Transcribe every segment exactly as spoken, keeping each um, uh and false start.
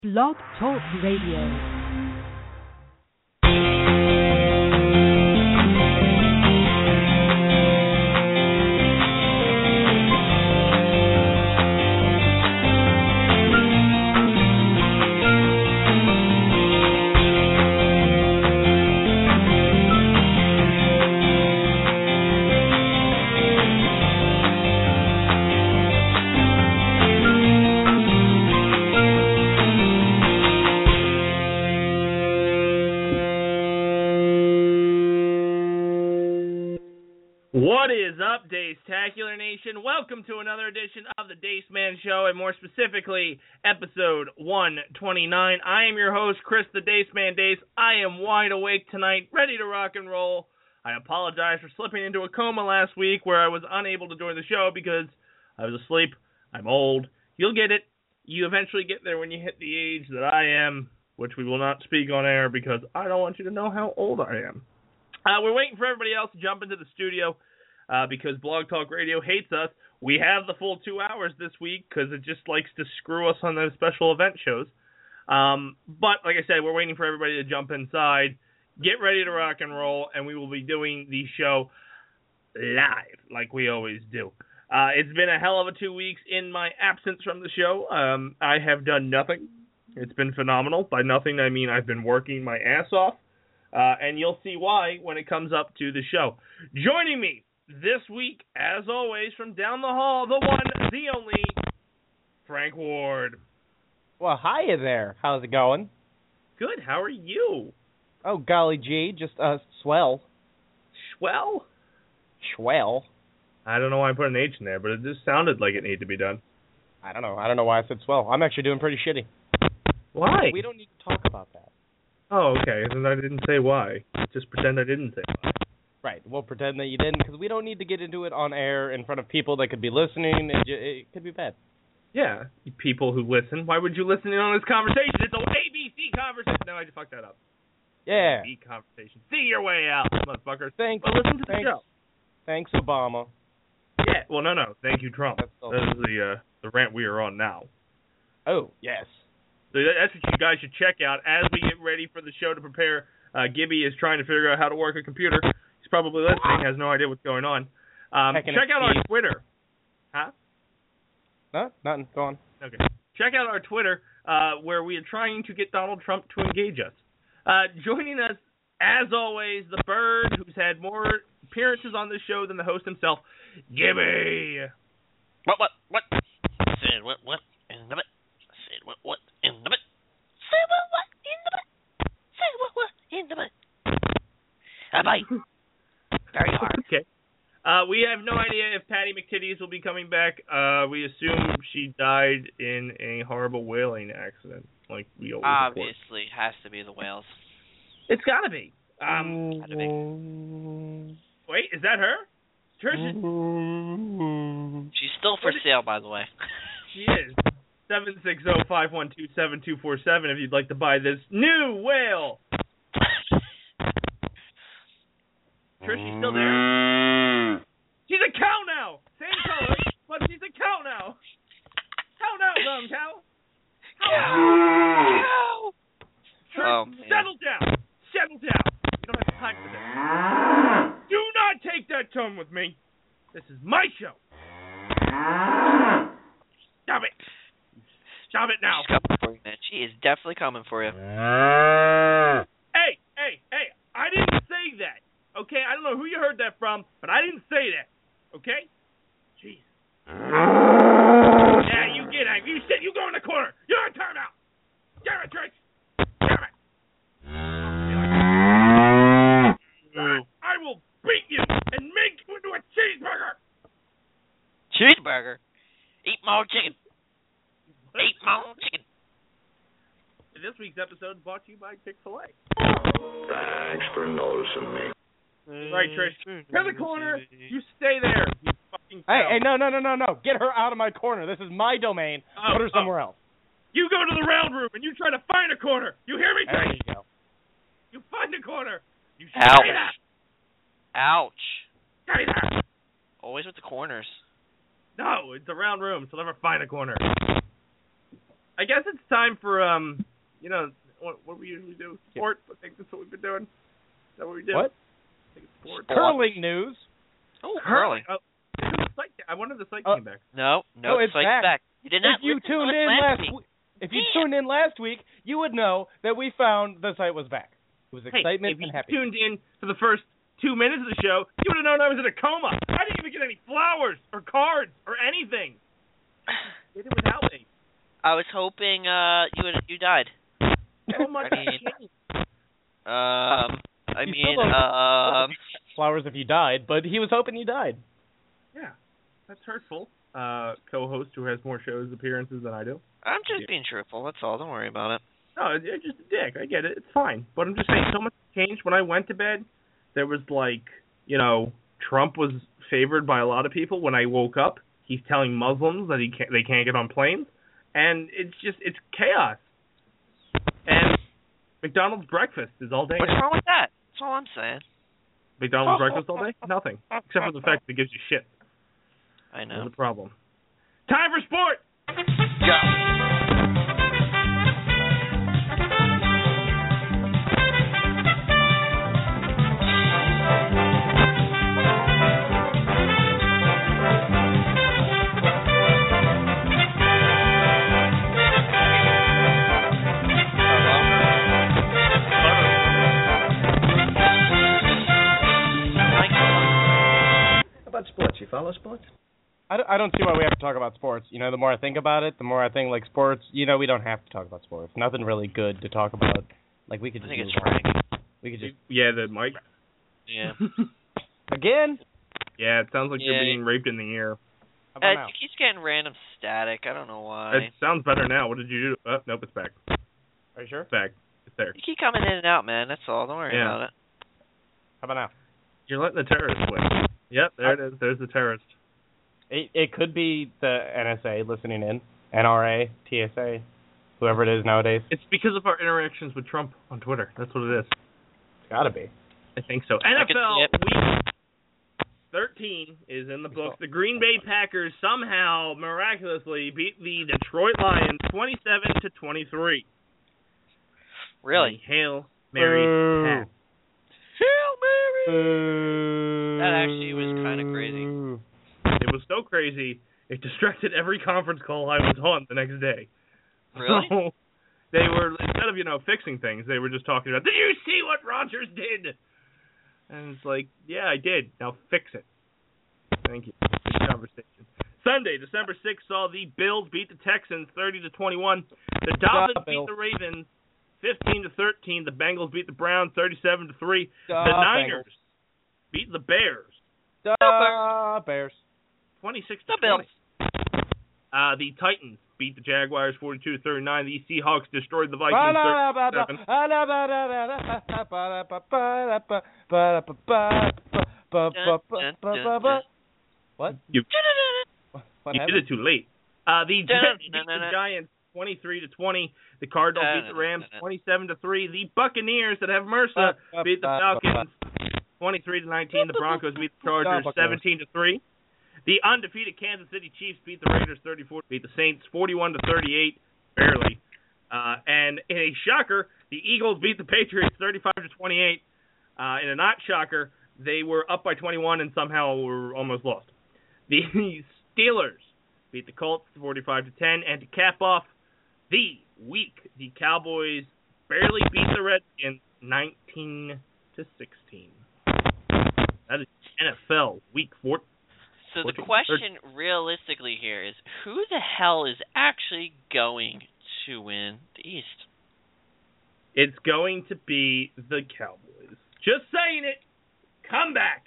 Blog Talk Radio. What is up, Dace-tacular Nation? Welcome to another edition of the Dace Man Show, and more specifically, episode one twenty-nine. I am your host, Chris the Dace Man Dace. I am wide awake tonight, ready to rock and roll. I apologize for slipping into a coma last week where I was unable to join the show because I was asleep. I'm old. You'll get it. You eventually get there when you hit the age that I am, which we will not speak on air because I don't want you to know how old I am. Uh, we're waiting for everybody else to jump into the studio. Uh, because Blog Talk Radio hates us. We have the full two hours this week because it just likes to screw us on those special event shows. Um, but, like I said, we're waiting for everybody to jump inside, get ready to rock and roll, and we will be doing the show live like we always do. Uh, it's been a hell of a two weeks in my absence from the show. Um, I have done nothing. It's been phenomenal. By nothing, I mean I've been working my ass off, uh, and you'll see why when it comes up to the show. Joining me this week, as always, from down the hall, the one, the only, Frank Ward. Well, hiya there. How's it going? Good. How are you? Oh, golly gee, just uh, swell. Swell? Swell. I don't know why I put an H in there, but it just sounded like it needed to be done. I don't know. I don't know why I said swell. I'm actually doing pretty shitty. Why? We don't need to talk about that. Oh, okay. Then I didn't say why. Just pretend I didn't say why. Right. We'll pretend that you didn't, because we don't need to get into it on air in front of people that could be listening. It, it could be bad. Yeah, people who listen. Why would you listen in on this conversation? It's an A B C conversation. No, I just fucked that up. Yeah. A B C conversation. See your way out, motherfuckers. Thanks. Well, listen to thanks, the show. Thanks, Obama. Yeah. Well, no, no. Thank you, Trump. That's This is the uh, the rant we are on now. Oh, yes. So that's what you guys should check out as we get ready for the show to prepare. Uh, Gibby is trying to figure out how to work a computer. He's probably listening, has no idea what's going on. Um, check out our Twitter. Huh? No, nothing. Go on. Okay. Check out our Twitter, uh, where we are trying to get Donald Trump to engage us. Uh, joining us, as always, the bird who's had more appearances on this show than the host himself, Gibby. What, what, what? Said what, what, in the bit. Said what, what, in the bit. Say what, what, in the bit. Say what, what, in the bit. A bite. Very hard. Okay. Uh, we have no idea if Patty McTitties will be coming back. Uh, we assume she died in a horrible whaling accident, like we always Obviously, report. Has to be the whales. It's gotta be. Um, gotta be. Wait, is that her? Trish? She's still for sale, by the way. She is. seven six zero, five one two, seven two four seven if you'd like to buy this new whale. Trish, she's still there? She's a cow now! Same color, but she's a cow now! Cow now, dumb cow! Cow! Cow! Trish, Oh, settle down! Settle down! You don't have time for this. Do not take that tone with me! This is my show! Stop it! Stop it now! She's coming for you, man. She is definitely coming for you. Hey, hey, hey! I didn't say that! Okay, I don't know who you heard that from, but I didn't say that. Okay? Jeez. Yeah, you get angry. You sit, you go in the corner. You're on timeout. Damn it, Trish. Damn it. I will beat you and make you into a cheeseburger. Cheeseburger? Eat more chicken. Eat more chicken. This week's episode is brought to you by Chick-fil-A. Thanks for noticing me. Right, Trish. Turn the corner. You stay there. You fucking Hey, hey, no, no, no, no, no. Get her out of my corner. This is my domain. Oh, Put her somewhere oh. else. You go to the round room and you try to find a corner. You hear me, There Trish? you go. You find a corner. You Ouch. stay there. Ouch. Stay there. Always with the corners. No, it's a round room, so never find a corner. I guess it's time for um, you know, what, what we usually do. Sports. I think that's what we've been doing. Is that what we do? What? I think it's sports. Curling news. Oh, Curling. curling. Oh, the site, I wonder if the site Uh, came back. No, no, Oh, it's Site's back. back. You did not If you listen to tuned us in last last week. week, if you Damn. tuned in last week, you would know that we found the site was back. It was Hey, excitement if you and happiness. tuned in for the first two minutes of the show, you would have known I was in a coma. I didn't even get any flowers or cards or anything. Did it without me. I was hoping uh you would you died. So much I mean, changed. Um, I You mean, still don't- um, Flowers if you died, but he was hoping you died. Yeah, that's hurtful. Uh, co-host who has more shows appearances than I do. I'm just Yeah. being truthful. That's all. Don't worry about it. No, it- it's just a dick. I get it. It's fine. But I'm just saying, so much changed. When I went to bed, there was like, you know, Trump was favored by a lot of people. When I woke up, he's telling Muslims that he can't, they can't get on planes, and it's just it's chaos. And McDonald's breakfast is all day. What's wrong with that? That's all I'm saying. McDonald's breakfast all day? Nothing, except for the fact that it gives you shit. I know. That's the problem. Time for sport. Go. About sports, you follow sports? I don't, I don't see why we have to talk about sports. You know, the more I think about it, the more I think, like, sports, you know, we don't have to talk about sports. Nothing really good to talk about. Like, we could I just think it's move on. Frank. We could just... Yeah, the mic. Yeah. Again? Yeah, it sounds like Yeah. you're being raped in the ear. How about Uh, now? it keeps getting random static. I don't know why. It sounds better now. What did you do? Oh, nope, it's back. Are you sure? It's back. It's there. You keep coming in and out, man. That's all. Don't worry Yeah. about it. How about now? You're letting the terrorist win. Yep, there it is. There's the terrorist. It, it could be the N S A listening in, N R A, T S A, whoever it is nowadays. It's because of our interactions with Trump on Twitter. That's what it is. It's gotta be. I think so. I N F can L see it. Week thirteen is in the books. The Green Bay Packers somehow miraculously beat the Detroit Lions twenty-seven to twenty-three. Really? The Hail Mary Boo. pass. Hail Mary! Boo. That actually was kind of crazy. It was so crazy, it distracted every conference call I was on the next day. Really? So they were, instead of, you know, fixing things, they were just talking about, did you see what Rodgers did? And it's like, yeah, I did. Now fix it. Thank you. Good conversation. Sunday, December sixth, saw the Bills beat the Texans thirty to twenty-one. The Dolphins Stop, beat Bill. the Ravens fifteen to thirteen. The Bengals beat the Browns thirty-seven to three. Stop, The Niners beat the Bears Duh, Bears. twenty-six The to Bills. twenty. Uh, the Titans beat the Jaguars forty-two to thirty-nine. The Seahawks destroyed the Vikings thirty-seven. What? You, What you did happened? it too late. Uh, the Dun, Jets beat dun, dun, the dun. Giants twenty-three to twenty. The Cardinals Dun, beat the dun, Rams dun, dun. twenty-seven to three. The Buccaneers that have Mercer beat the Falcons twenty-three to nineteen. The Broncos beat the Chargers seventeen to three. The undefeated Kansas City Chiefs beat the Raiders thirty-four. Beat the Saints forty-one to thirty-eight, barely. Uh, and in a shocker, the Eagles beat the Patriots thirty-five to twenty-eight. Uh, in a not shocker, they were up by twenty-one and somehow were almost lost. The Steelers beat the Colts forty-five to ten, and to cap off the week, the Cowboys barely beat the Redskins nineteen to sixteen. That is N F L Week four. So the fourteen, question realistically here is, who the hell is actually going to win the East? It's going to be the Cowboys. Just saying it. Come back.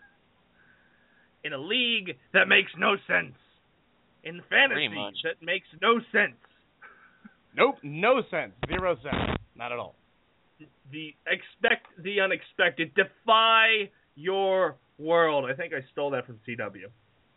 In a league that makes no sense. In fantasy Pretty much. that makes no sense. Nope, no sense. Zero sense. Not at all. The expect the unexpected. Defy your world. I think I stole that from C W.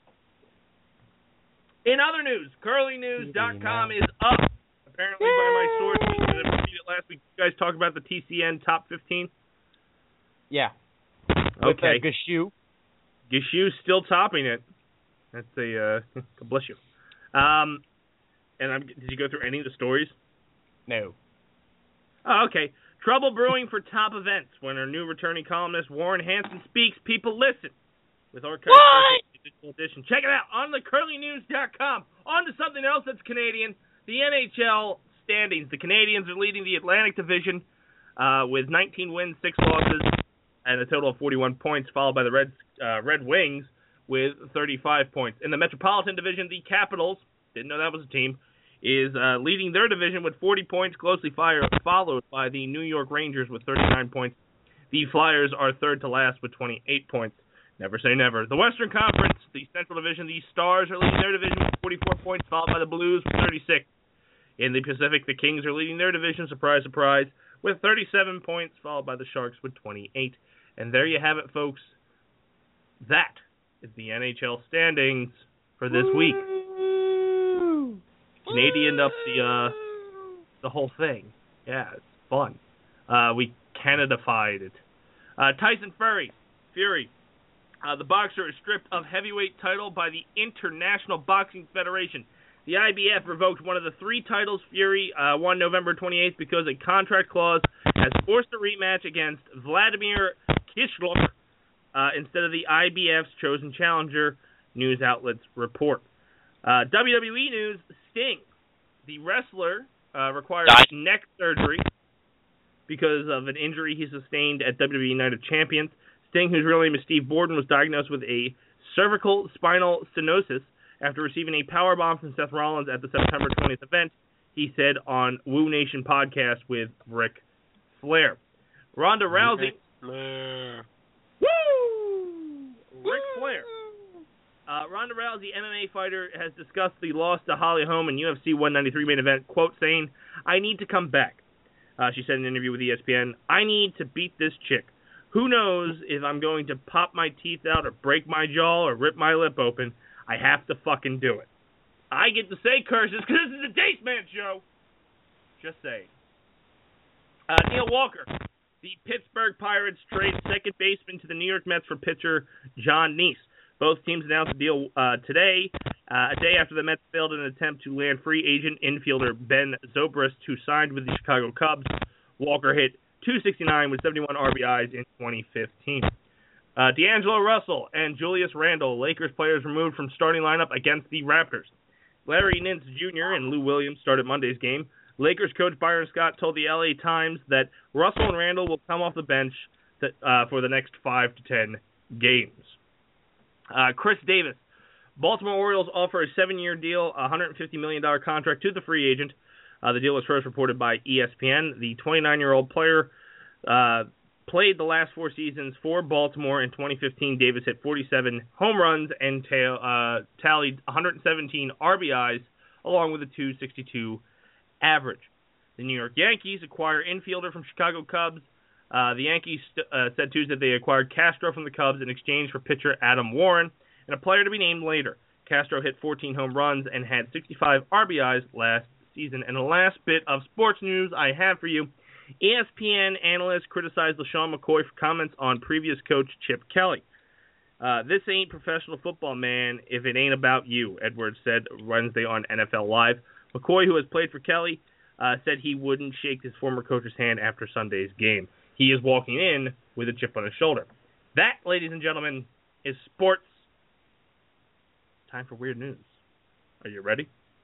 In other news, curly news dot com is up. Apparently by my source, we did repeat it last week. You guys talked about the T C N top fifteen. Yeah. With Okay. uh, Gashu. Gishu's still topping it. That's a uh, God bless you. Um, and I'm, did you go through any of the stories? No. Oh, okay. Trouble brewing for top events when our new returning columnist Warren Hansen speaks. People listen. With Archive Digital Edition. Check it out on the curly news dot com. On to something else that's Canadian. The N H L standings. The Canadians are leading the Atlantic Division uh, with nineteen wins, six losses, and a total of forty-one points, followed by the Red, uh, Red Wings with thirty-five points. In the Metropolitan Division, the Capitals, didn't know that was a team, is uh, leading their division with forty points, closely fire, followed by the New York Rangers with thirty-nine points. The Flyers are third to last with twenty-eight points. Never say never. The Western Conference, the Central Division, the Stars are leading their division with forty-four points, followed by the Blues with thirty-six. In the Pacific, the Kings are leading their division, surprise, surprise, with thirty-seven points, followed by the Sharks with twenty-eight. And there you have it, folks. That is the N H L standings for this week. Canadianed up the uh, the whole thing. Yeah, it's fun. Uh, we Canadified it. Uh, Tyson Fury, Fury. Uh, the boxer is stripped of heavyweight title by the International Boxing Federation. The I B F revoked one of the three titles Fury uh, won November twenty-eighth because a contract clause has forced a rematch against Vladimir Kishluk uh, instead of the I B F's chosen challenger, news outlets report. Uh, W W E news, Sting, the wrestler, uh, requires neck surgery because of an injury he sustained at W W E Night of Champions. Sting, whose real name is Steve Borden, was diagnosed with a cervical spinal stenosis after receiving a powerbomb from Seth Rollins at the September twentieth event, he said on Woo Nation podcast with Ric Flair. Ronda Rousey. Flair. Woo! Ric Flair. Uh, Ronda Rousey, M M A fighter, has discussed the loss to Holly Holm in U F C one ninety-three main event, quote, saying, "I need to come back." Uh, she said in an interview with E S P N, "I need to beat this chick. Who knows if I'm going to pop my teeth out or break my jaw or rip my lip open. I have to fucking do it." I get to say curses because this is a Dace Man show. Just saying. Uh, Neil Walker. The Pittsburgh Pirates trade second baseman to the New York Mets for pitcher John Neese. Both teams announced a deal uh, today, uh, a day after the Mets failed in an attempt to land free agent infielder Ben Zobrist, who signed with the Chicago Cubs. Walker hit two sixty-nine with seventy-one R B Is in twenty fifteen. Uh, D'Angelo Russell and Julius Randle, Lakers players removed from starting lineup against the Raptors. Larry Nance Junior and Lou Williams started Monday's game. Lakers coach Byron Scott told the L A Times that Russell and Randle will come off the bench to, uh, for the next five to ten games. Uh, Chris Davis. Baltimore Orioles offer a seven-year deal, a one hundred fifty million dollars contract to the free agent. Uh, the deal was first reported by E S P N. The twenty-nine-year-old player uh, played the last four seasons for Baltimore. In twenty fifteen, Davis hit forty-seven home runs and ta- uh, tallied one hundred seventeen R B Is, along with a two sixty-two average. The New York Yankees acquire infielder from Chicago Cubs. Uh, the Yankees st- uh, said Tuesday they acquired Castro from the Cubs in exchange for pitcher Adam Warren and a player to be named later. Castro hit fourteen home runs and had sixty-five R B Is last season. And the last bit of sports news I have for you, E S P N analysts criticized LaShawn McCoy for comments on previous coach Chip Kelly. Uh, this ain't professional football, man, if it ain't about you, Edwards said Wednesday on N F L Live. McCoy, who has played for Kelly, uh, said he wouldn't shake his former coach's hand after Sunday's game. He is walking in with a chip on his shoulder. That, ladies and gentlemen, is sports. Time for weird news. Are you ready?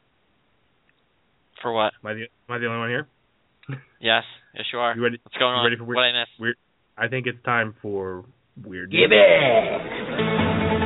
For what? Am I the, am I the only one here? Yes. Yes, you are. You ready? What's going you on? Ready for weird, what I missed? Weird. I think it's time for weird news. Give it!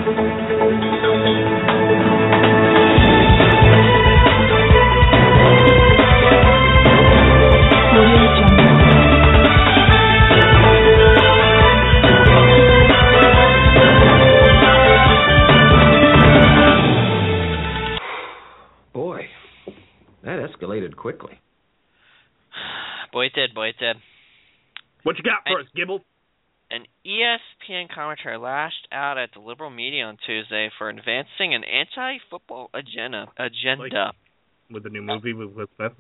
Boy, that escalated quickly. Boy, it did. Boy, it did. What you got for And- us, Gibble? An E S P N commentator lashed out at the liberal media on Tuesday for advancing an anti-football agenda. agenda. Like, with the new movie with Will Smith?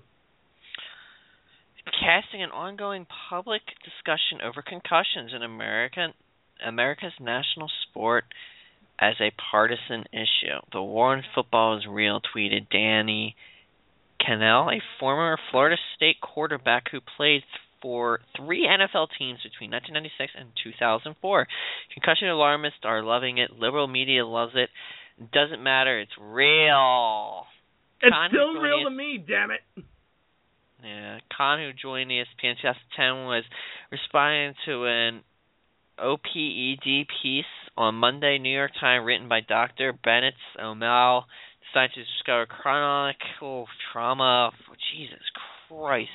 Casting an ongoing public discussion over concussions in American, America's national sport as a partisan issue. The war on football is real, tweeted Danny Cannell, a former Florida State quarterback who played for three N F L teams between nineteen ninety-six and two thousand four. Concussion alarmists are loving it. Liberal media loves it. Doesn't matter. It's real. It's Khan, still who real joined to me, damn it. Yeah, Khan, who joined E S P N in two thousand ten, was responding to an O P E D piece on Monday, New York Times, written by Doctor Bennett O'Malley. Scientists discovered chronic oh, trauma. Oh, Jesus Christ.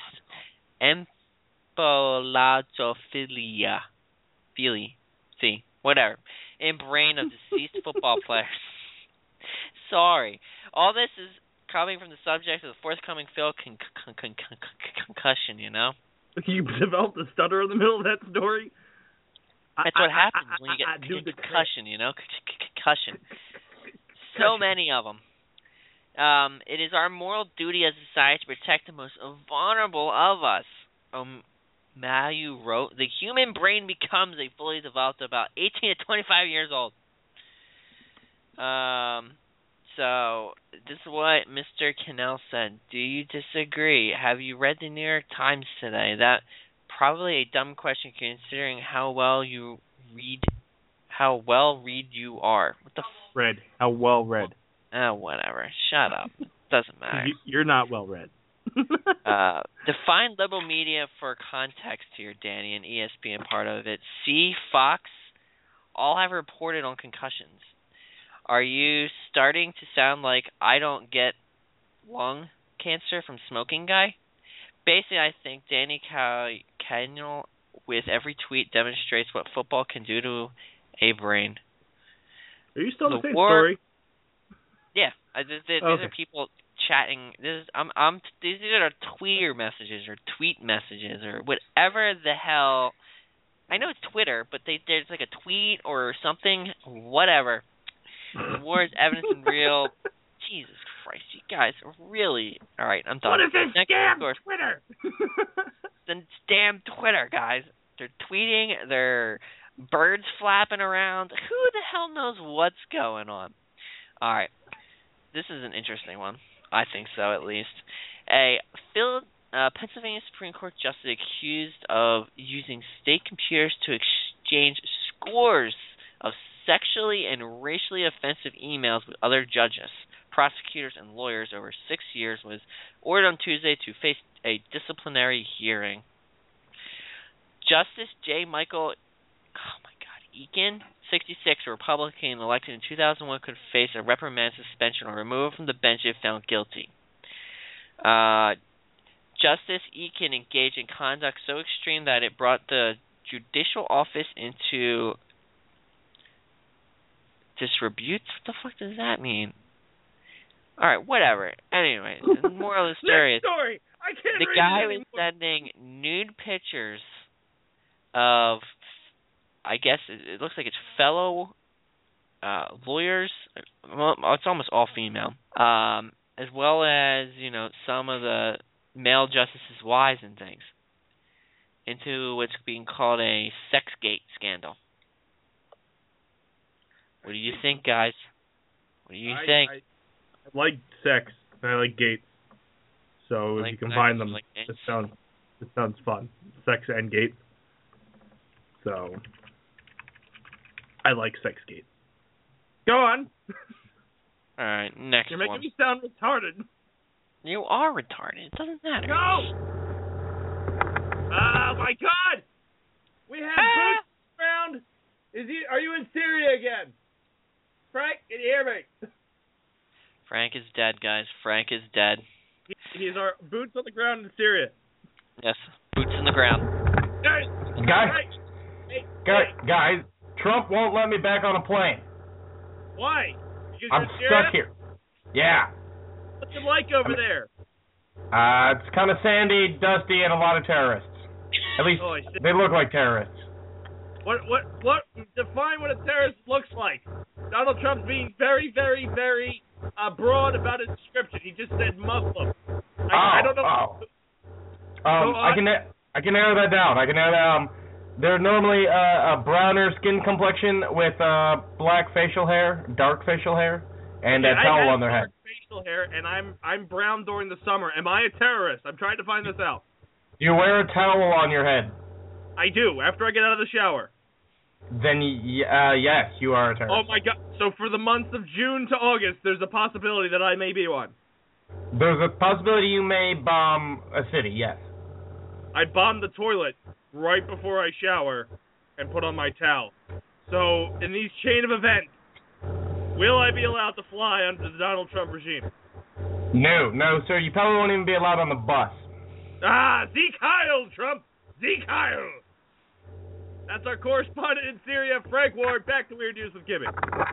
Embolatophilia. Philly. See, whatever. In brain of deceased football players. Sorry. All this is coming from the subject of the forthcoming film con- con- con- con- Concussion, you know? You developed a stutter in the middle of that story? That's what happens when you get a concussion, you know? Concussion. So many of them. Um, it is our moral duty as a society to protect the most vulnerable of us. Um, Mayu wrote, the human brain becomes a fully developed about eighteen to twenty-five years old. Um, so this is what Mister Cannell said. Do you disagree? Have you read the New York Times today? That probably a dumb question considering how well you read, how well read you are. What the f- read? How well read? Oh, whatever. Shut up. Doesn't matter. You're not well read. uh, define liberal media for context here, Danny, and E S P N part of it. See, Fox, all have reported on concussions. Are you starting to sound like I don't get lung cancer from smoking guy? Basically, I think Danny Cannell, with every tweet, demonstrates what football can do to a brain. Are you still the the same war, story? Yeah, I, these, these okay. are people chatting. This is, I'm, I'm, these are Twitter messages or tweet messages or whatever the hell. I know it's Twitter, but they, there's like a tweet or something, whatever. The war is evidence and real. Jesus Christ, you guys are really... All right, I'm done. What is this Next damn source. Twitter? The damn Twitter, guys. They're tweeting, they're birds flapping around. Who the hell knows what's going on? All right. This is an interesting one. I think so, at least. A Phil, uh, Pennsylvania Supreme Court justice accused of using state computers to exchange scores of sexually and racially offensive emails with other judges, prosecutors, and lawyers over six years was ordered on Tuesday to face a disciplinary hearing. Justice J. Michael, oh my God, Eakin, sixty-six, a Republican elected in two thousand one, could face a reprimand, suspension, or removal from the bench if found guilty. Uh, Justice Eakin engaged in conduct so extreme that it brought the judicial office into disrepute. What the fuck does that mean? All right, whatever. Anyway, the moral of the story is story. I can't the read guy it was anymore. sending nude pictures of, I guess it, it looks like it's fellow uh, lawyers. Well, it's almost all female, um, as well as you know some of the male justices' wives and things, into what's being called a sexgate scandal. What do you think, guys? What do you I, think? I, I like sex and I like gates. So Like if you combine them, like gates. it sounds it sounds fun. Sex and gates. So I like sex gates. Go on. All right, next You're making one. me sound retarded. You are retarded. It doesn't matter. Go. Oh my God! We have Ah! boots around. Is he? Are you in Syria again? Frank, can you hear me? Frank is dead, guys. Frank is dead. He, he's our boots on the ground in Syria. Yes, boots in the ground. Guys, Guys, Frank, hey, guys, hey, guys, Trump won't let me back on a plane. why? Because I'm you're in Syria? stuck here. Yeah. What's it like over I'm- there? Uh, it's kind of sandy, dusty, and a lot of terrorists. At least Oh, I see. they look like terrorists. What? What? What? Define what a terrorist looks like. Donald Trump's being very, very, very uh, broad about his description. He just said Muslim. I, oh, I don't know. oh. Go Um, I on. can I can narrow that down. I can narrow that down. They're normally uh, a browner skin complexion with uh, black facial hair, dark facial hair, and Yeah, a towel I have on their head. dark facial hair, and I'm I'm brown during the summer. Am I a terrorist? I'm trying to find this out. You wear a towel on your head. I do, after I get out of the shower. Then, y- uh, yes, you are a terrorist. Oh, my God. So for the months of June to August, there's a possibility that I may be one. There's a possibility you may bomb a city, yes. I bomb the toilet right before I shower and put on my towel. So, in these chain of events, will I be allowed to fly under the Donald Trump regime? No, no, sir. You probably won't even be allowed on the bus. Ah, Zeke Heil, Trump! Zeke Heil! That's our correspondent in Syria, Frank Ward. Back to Weird News with Gibby.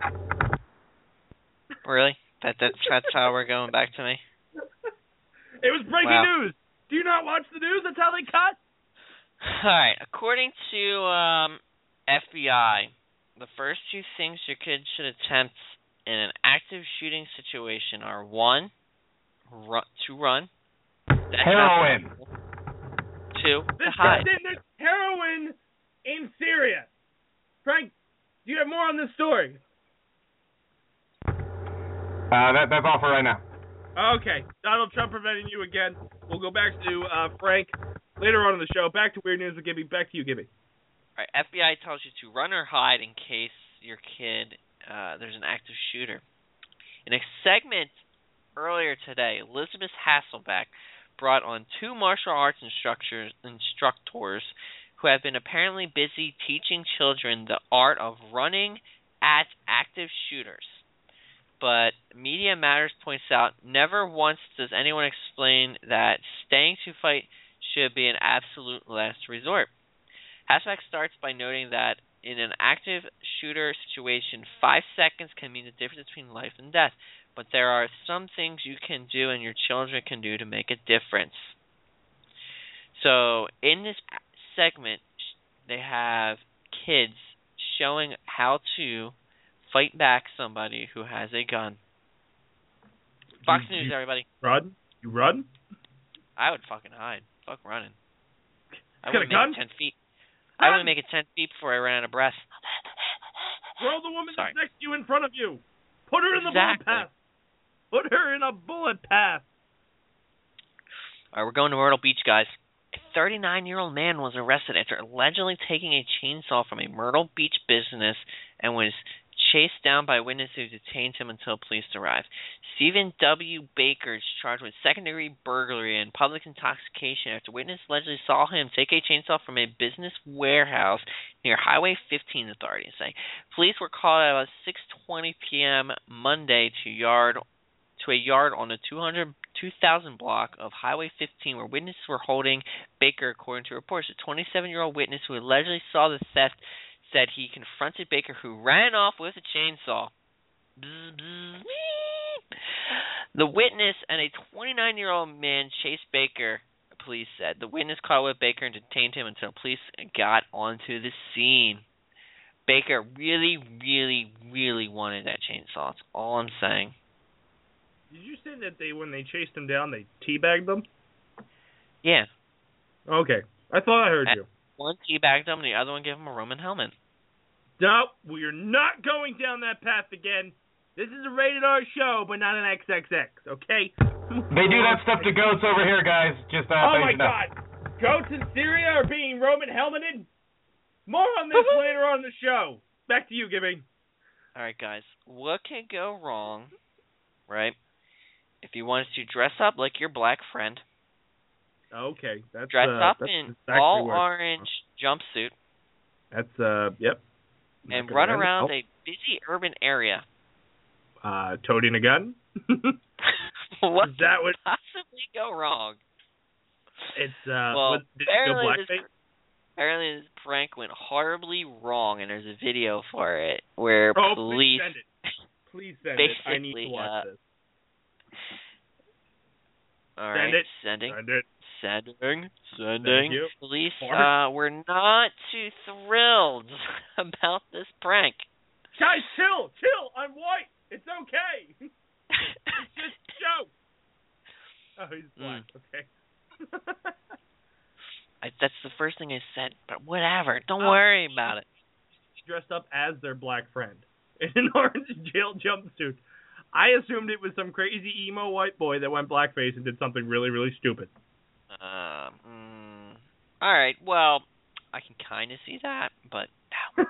Really? That that's that's how we're going back to me? It was breaking Wow. news. Do you not watch the news? That's how they cut. All right. According to um, F B I, the first two things your kid should attempt in an active shooting situation are one, run, to run. That's Heroin. not- Two, to This hide. in there's heroin in Syria. Frank, do you have more on this story? Uh, that, that's all for right now. Okay. Donald Trump preventing you again. We'll go back to uh, Frank later on in the show. Back to Weird News with Gibby. Back to you, Gibby. All right, F B I tells you to run or hide in case your kid, uh, there's an active shooter. In a segment earlier today, Elizabeth Hasselbeck brought on two martial arts instructors, instructors who have been apparently busy teaching children the art of running at active shooters. But Media Matters points out, never once does anyone explain that staying to fight should be an absolute last resort. Hasselbeck starts by noting that in an active shooter situation, five seconds can mean the difference between life and death. But there are some things you can do and your children can do to make a difference. So in this segment, they have kids showing how to fight back somebody who has a gun. Fox You- News, you everybody. Run? You run? I would fucking hide. Fuck running. I Got a wouldn't make gun? it ten feet. I wouldn't make it ten feet before I ran out of breath. Throw the woman Sorry. that's next to you in front of you. Put her in the Exactly. bullet path. Put her in a bullet path. All right, we're going to Myrtle Beach, guys. A thirty-nine-year-old man was arrested after allegedly taking a chainsaw from a Myrtle Beach business and was chased down by witnesses who detained him until police arrived. Stephen W. Baker is charged with second-degree burglary and public intoxication after witnesses allegedly saw him take a chainsaw from a business warehouse near Highway fifteen, authorities say. Police were called at about six twenty p.m. Monday to yard to a yard on the two hundred, two thousand block of Highway fifteen where witnesses were holding Baker, according to reports. A twenty-seven-year-old witness who allegedly saw the theft said he confronted Baker, who ran off with a chainsaw. Bzz, bzz, wee. The witness and a twenty-nine-year-old man chased Baker, police said. The witness caught with Baker and detained him until police got onto the scene. Baker really, really, really wanted that chainsaw. That's all I'm saying. Did you say that they, when they chased him down, they teabagged them? Yeah. Okay. I thought I heard And you. one teabagged him, and the other one gave him a Roman helmet. No, we are not going down that path again. This is a rated R show, but not an X X X, okay? They do that stuff to goats over here, guys. Just uh, Oh so my you know. God! Goats in Syria are being Roman helmeted? More on this later on in the show. Back to you, Gibby. All right, guys. What could go wrong, right, if you wanted to dress up like your black friend, Okay, that's dress uh, up that's in exactly all what- orange jumpsuit, That's uh, yep. and Not run gonna around end- a busy urban area? oh, uh, toting a gun. What Is that could what- possibly go wrong? It's uh, Well, what, did it go apparently this, blackface? apparently this prank went horribly wrong, and there's a video for it where Oh, police please send it. Please send it. I need to basically, watch uh, this. All Send right, it. sending, Send it. sending, sending. you. Police More? uh, were not too thrilled about this prank. Guys, chill, chill. I'm white. It's okay. It's just a joke. Oh, he's black. Mm. Okay. I, that's the first thing I said, but whatever. Don't Oh. worry about it. Dressed up as their black friend in an orange jail jumpsuit. I assumed it was some crazy emo white boy that went blackface and did something really, really stupid. Um. Mm, all right. Well, I can kind of see that, but no.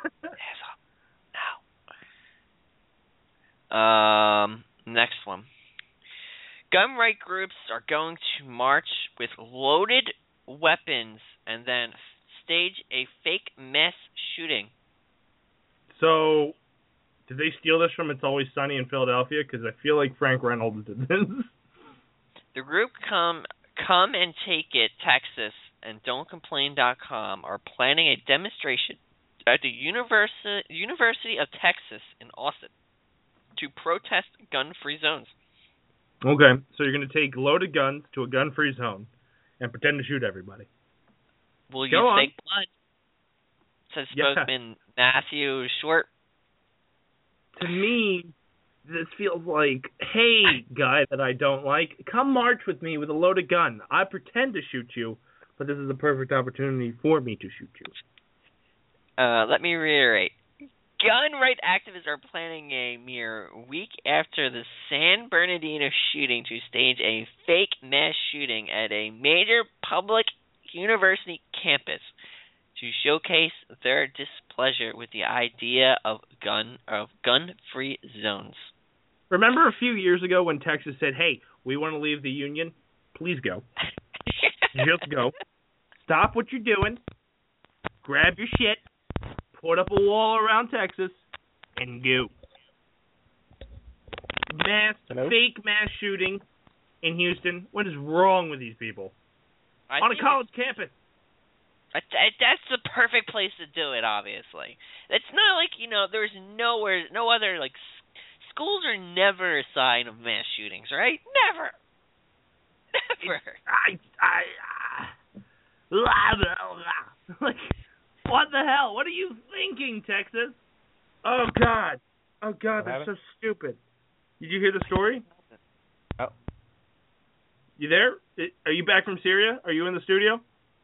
No. Um. Next one. Gun right groups are going to march with loaded weapons and then stage a fake mass shooting. So, did they steal this from It's Always Sunny in Philadelphia? Because I feel like Frank Reynolds did this. The group Come Come and Take It Texas and Don't Complain dot com are planning a demonstration at the Universi- University of Texas in Austin to protest gun-free zones. Okay, so you're going to take loaded guns to a gun-free zone and pretend to shoot everybody. Will Go you on. fake blood? Says Yeah. spokesman Matthew Short. To me, this feels like, hey, guy that I don't like, come march with me with a loaded gun. I pretend to shoot you, but this is a perfect opportunity for me to shoot you. Uh, let me reiterate. Gun right activists are planning a mere week after the San Bernardino shooting to stage a fake mass shooting at a major public university campus to showcase their displeasure with the idea of gun of gun-free zones. Remember a few years ago when Texas said, hey, we want to leave the union? Please go. Just go. Stop what you're doing. Grab your shit. Put up a wall around Texas. And go. Mass, Hello? fake mass shooting in Houston. What is wrong with these people? I On a think college campus. That- that- That's the perfect place to do it, obviously. It's not like, you know, there's nowhere, no other, like, s- schools are never a sign of mass shootings, right? Never. Never. I, I, I, blah, blah, blah. Like, what the hell? What are you thinking, Texas? Oh, God. Oh, God, What that's so happened? stupid. Did you hear the story? Oh. You there? I- Are you back from Syria? Are you in the studio?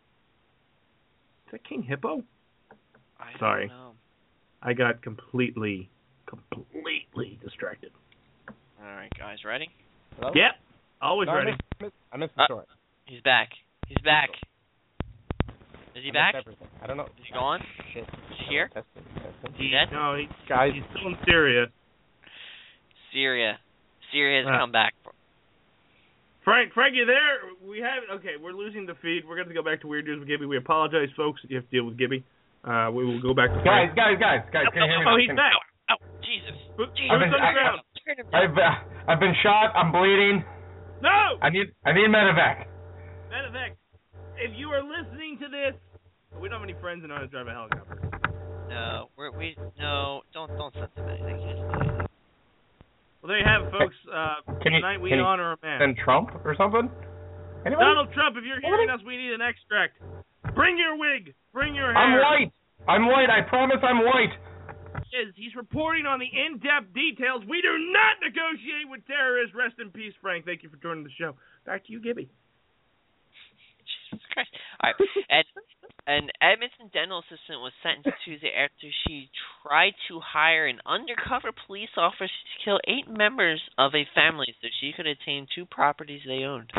Is that King Hippo? I don't Sorry. know. I got completely, completely distracted. All right, guys, ready? Hello? Yep. Always No, I ready. missed, I missed, I missed the Uh, story. He's back. He's back. Is he I back? missed everything. I don't know. Is he gone? Shit. Is he here? Testing, testing. He dead? No, he, Guys, he's still in Syria. Syria. Syria has Uh. come back. Frank, Frank, you there? We have okay. We're losing the feed. We're going to go back to Weird News with Gibby. We apologize, folks. You have to deal with Gibby. Uh, we will go back to Guys, Frank. guys, guys, guys, can you hear me? Oh, now? he's Can- back. Oh, Jesus. Bo- Jesus. Boots been- on the I- ground. Turn him down. I've uh, I've been shot. I'm bleeding. No, I need I need medevac. matter of fact, if you are listening to this, we don't have any friends that know how to drive a helicopter. No, we're, we no. Don't don't send him anything. He doesn't know anything. Well, there you have it, folks. Uh, Can you- tonight we can you honor a man. Send Trump or something. Anyway, Donald Trump, if you're hearing us, we need an extract. Bring your wig. Bring your hair. I'm white. I'm white. I promise I'm white. Is he's reporting on the in-depth details. We do not negotiate with terrorists. Rest in peace, Frank. Thank you for joining the show. Back to you, Gibby. Jesus Christ. All right. And an Edmonton dental assistant was sentenced Tuesday after she tried to hire an undercover police officer to kill eight members of a family so she could attain two properties they owned.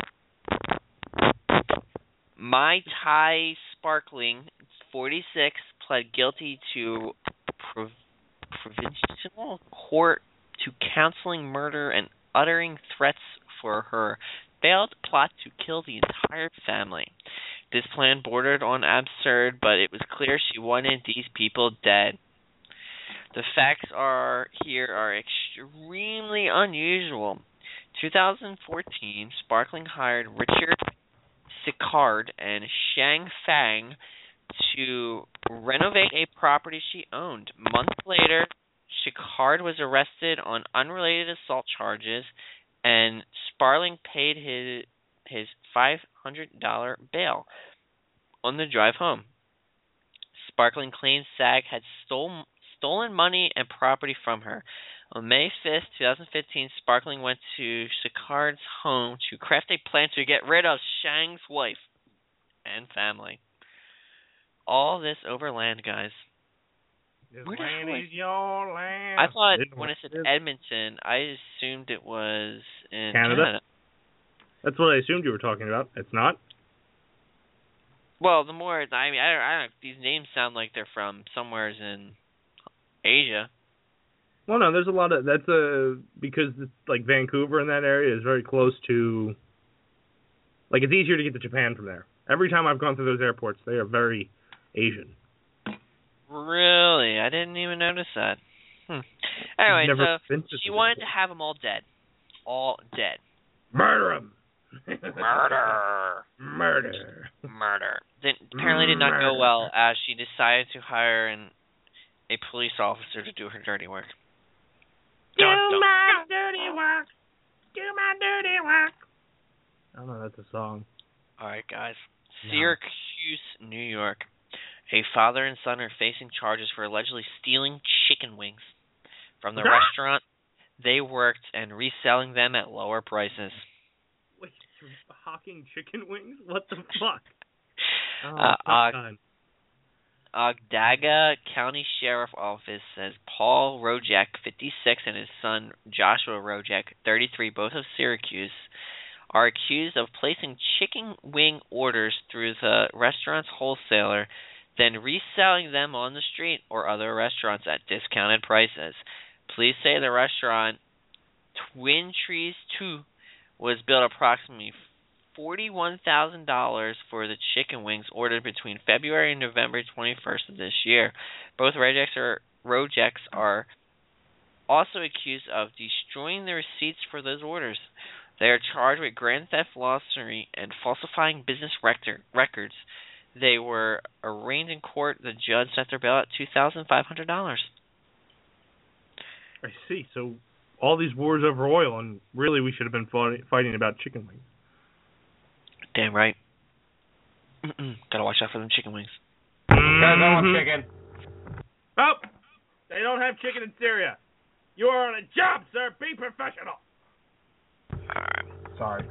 Mai Tai Sparkling, forty-six, pled guilty to prov- provincial court to counseling murder and uttering threats for her failed plot to kill the entire family. This plan bordered on absurd, but it was clear she wanted these people dead. The facts are here are extremely unusual. twenty fourteen, Sparkling hired Richard Sicard and Shang Fang to renovate a property she owned. Months later, Sicard was arrested on unrelated assault charges, and Sparling paid his his five hundred dollars bail on the drive home. Sparkling claims SAG had stole, stolen money and property from her. On May fifth, twenty fifteen, Sparkling went to Sicard's home to craft a plan to get rid of Shang's wife and family. All this over land, guys. This Where the land hell is your land. I thought Didn't when want it said this. Edmonton, I assumed it was in Canada? Canada. That's what I assumed you were talking about. It's not. Well, the more I mean, I don't, I don't. These names sound like they're from somewheres in Asia. Well, no, there's a lot of that's a because it's like Vancouver in that area is very close to. Like it's easier to get to Japan from there. Every time I've gone through those airports, they are very Asian. Really, I didn't even notice that. Hmm. Anyway, Never so been to she the wanted to airport. have them all dead, all dead. Murder them. Murder. Murder. Murder. Then apparently did not go Murder. well as she decided to hire an a police officer to do her dirty work. Do Dun, dun. my dirty work. Do my dirty work. I don't know. That's a song. All right, guys. No. Syracuse, New York. A father and son are facing charges for allegedly stealing chicken wings from the Ah! restaurant they worked and reselling them at lower prices. Wait, hawking chicken wings? What the fuck? Oh, Uh, fuck uh, God. Ogdaga County Sheriff Office says Paul Rojek, fifty-six, and his son Joshua Rojek, thirty-three, both of Syracuse, are accused of placing chicken wing orders through the restaurant's wholesaler, then reselling them on the street or other restaurants at discounted prices. Police say the restaurant Twin Trees two was billed approximately forty-one thousand dollars for the chicken wings ordered between February and November twenty-first of this year. Both Rojeks are, Rojeks are also accused of destroying the receipts for those orders. They are charged with grand theft, larceny, and falsifying business record, records. They were arraigned in court. The judge set their bail at two thousand five hundred dollars. I see. So all these wars over oil, and really we should have been fought- fighting about chicken wings. Damn right. Mm-mm. Gotta watch out for them chicken wings. Guys, I want Mhm. chicken. Oh, they don't have chicken in Syria. You are on a job, sir. Be professional. Alright. Sorry.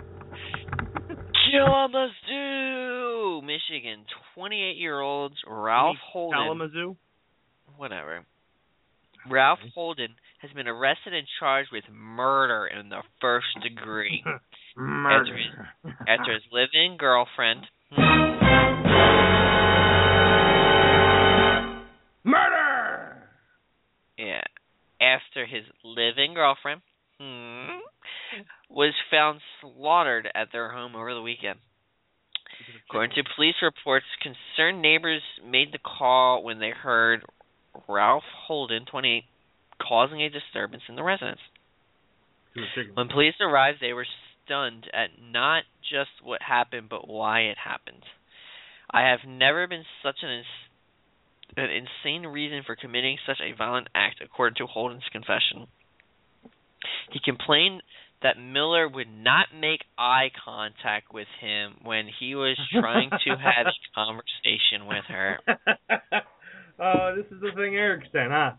Kalamazoo, Michigan. twenty-eight-year-old Ralph Holden. Kalamazoo? Whatever. Ralph Holden has been arrested and charged with murder in the first degree after his, after his live-in girlfriend. Murder! Yeah. After his live-in girlfriend hmm, was found slaughtered at their home over the weekend. According to police reports, concerned neighbors made the call when they heard Ralph Holden, twenty-eight, causing a disturbance in the residence. When police arrived, they were stunned at not just what happened, but why it happened. I have never been such an, ins- an insane reason for committing such a violent act, according to Holden's confession. He complained that Miller would not make eye contact with him when he was trying to have a conversation with her. Oh, this is the thing Eric said, huh?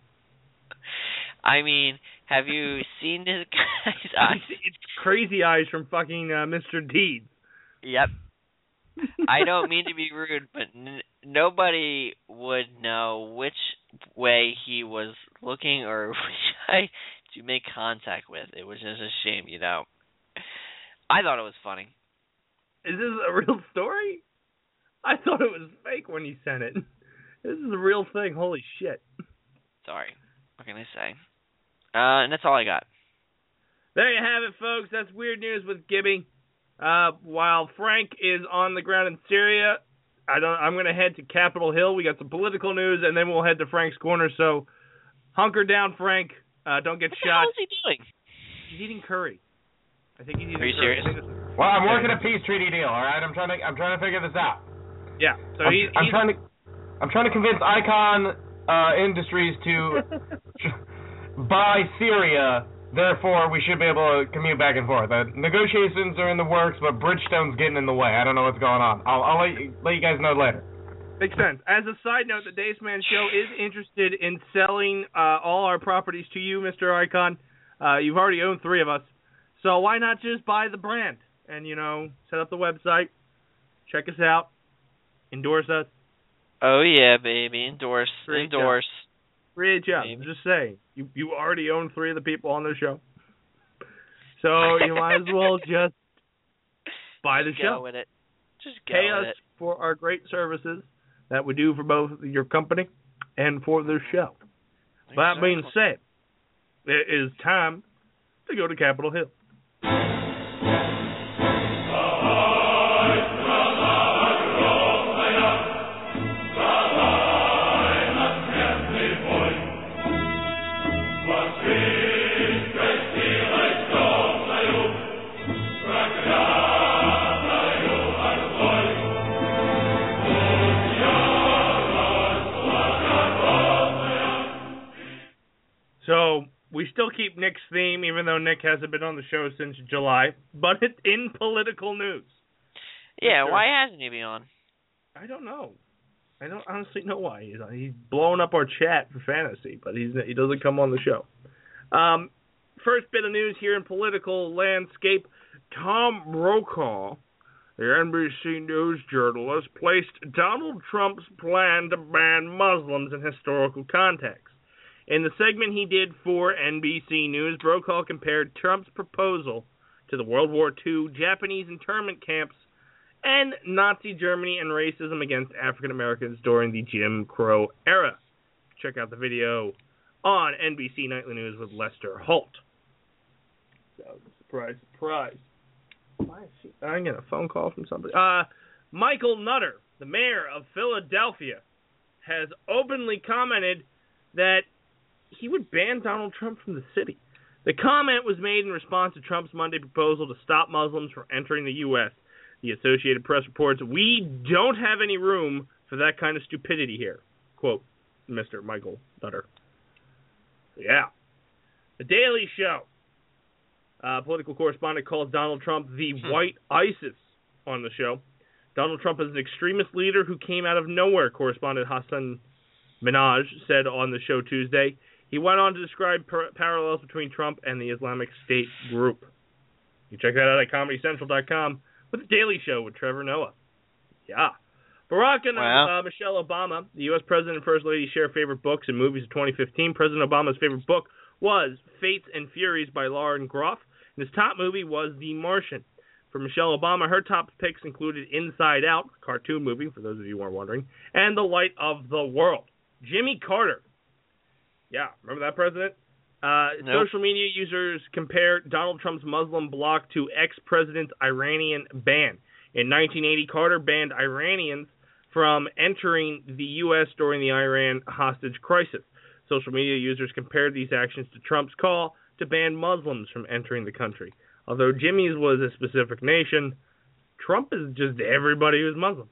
I mean, have you seen this guy's eyes? It's crazy eyes from fucking uh, Mister Deeds. Yep. I don't mean to be rude, but n- nobody would know which way he was looking or which eye to make contact with. It was just a shame, you know. I thought it was funny. Is this a real story? I thought it was fake when you sent it. This is a real thing. Holy shit. Sorry. What can I say? Uh, and that's all I got. There you have it, folks. That's Weird News with Gibby. Uh, while Frank is on the ground in Syria, I don't, I'm going to head to Capitol Hill. We got some political news, and then we'll head to Frank's Corner. So hunker down, Frank. Uh, don't get What the shot. hell is he doing? He's eating curry. I think he's eating Are you curry. serious? I think this is- Well, I'm working a peace treaty deal. All right, I'm trying to I'm trying to figure this out. Yeah. So I'm, he, I'm he's trying to I'm trying to convince Icon uh, Industries to buy Syria. Therefore, we should be able to commute back and forth. Uh, negotiations are in the works, but Bridgestone's getting in the way. I don't know what's going on. I'll, I'll let, you, let you guys know later. Makes sense. As a side note, the Dace Man Show is interested in selling uh, all our properties to you, Mister Icon. Uh, you've already owned three of us. So why not just buy the brand and, you know, set up the website, check us out, endorse us. Oh, yeah, baby. Endorse. Great Endorse. Free jobs. Maybe. Just saying. You you already own three of the people on the show. So you might as well just buy the Just show. Go with it. Just go Pay with us it. for our great services that we do for both your company and for this show. That Exactly. being said, it is time to go to Capitol Hill. So we still keep Nick's theme, even though Nick hasn't been on the show since July. But it's in political news. Yeah, Sure. why hasn't he been on? I don't know. I don't honestly know why he's on. He's blowing up our chat for fantasy, but he's he doesn't come on the show. Um, first bit of news here in political landscape: Tom Brokaw, the N B C News journalist, placed Donald Trump's plan to ban Muslims in historical context. In the segment he did for N B C News, Brokaw compared Trump's proposal to the World War Two Japanese internment camps and Nazi Germany and racism against African Americans during the Jim Crow era. Check out the video on N B C Nightly News with Lester Holt. So, surprise, surprise. Why is she? I'm getting a phone call from somebody. Uh, Michael Nutter, the mayor of Philadelphia, has openly commented that he would ban Donald Trump from the city. The comment was made in response to Trump's Monday proposal to stop Muslims from entering the U S The Associated Press reports, "We don't have any room for that kind of stupidity here." Quote, Mister Michael Nutter. Yeah. The Daily Show. Uh, political correspondent calls Donald Trump the white ISIS on the show. Donald Trump is an extremist leader who came out of nowhere, correspondent Hassan Minhaj said on the show Tuesday. He went on to describe par- parallels between Trump and the Islamic State group. You can check that out at comedy central dot com with The Daily Show with Trevor Noah. Yeah. Barack and Wow. uh, Michelle Obama, the U S President and First Lady, share favorite books and movies of twenty fifteen. President Obama's favorite book was Fates and Furies by Lauren Groff, and his top movie was The Martian. For Michelle Obama, her top picks included Inside Out, a cartoon movie, for those of you who are wondering, and The Light of the World. Jimmy Carter. Yeah, remember that president? Uh, Nope. Social media users compared Donald Trump's Muslim bloc to ex-president's Iranian ban. In nineteen eighty, Carter banned Iranians from entering the U S during the Iran hostage crisis. Social media users compared these actions to Trump's call to ban Muslims from entering the country. Although Jimmy's was a specific nation, Trump is just everybody who's Muslim.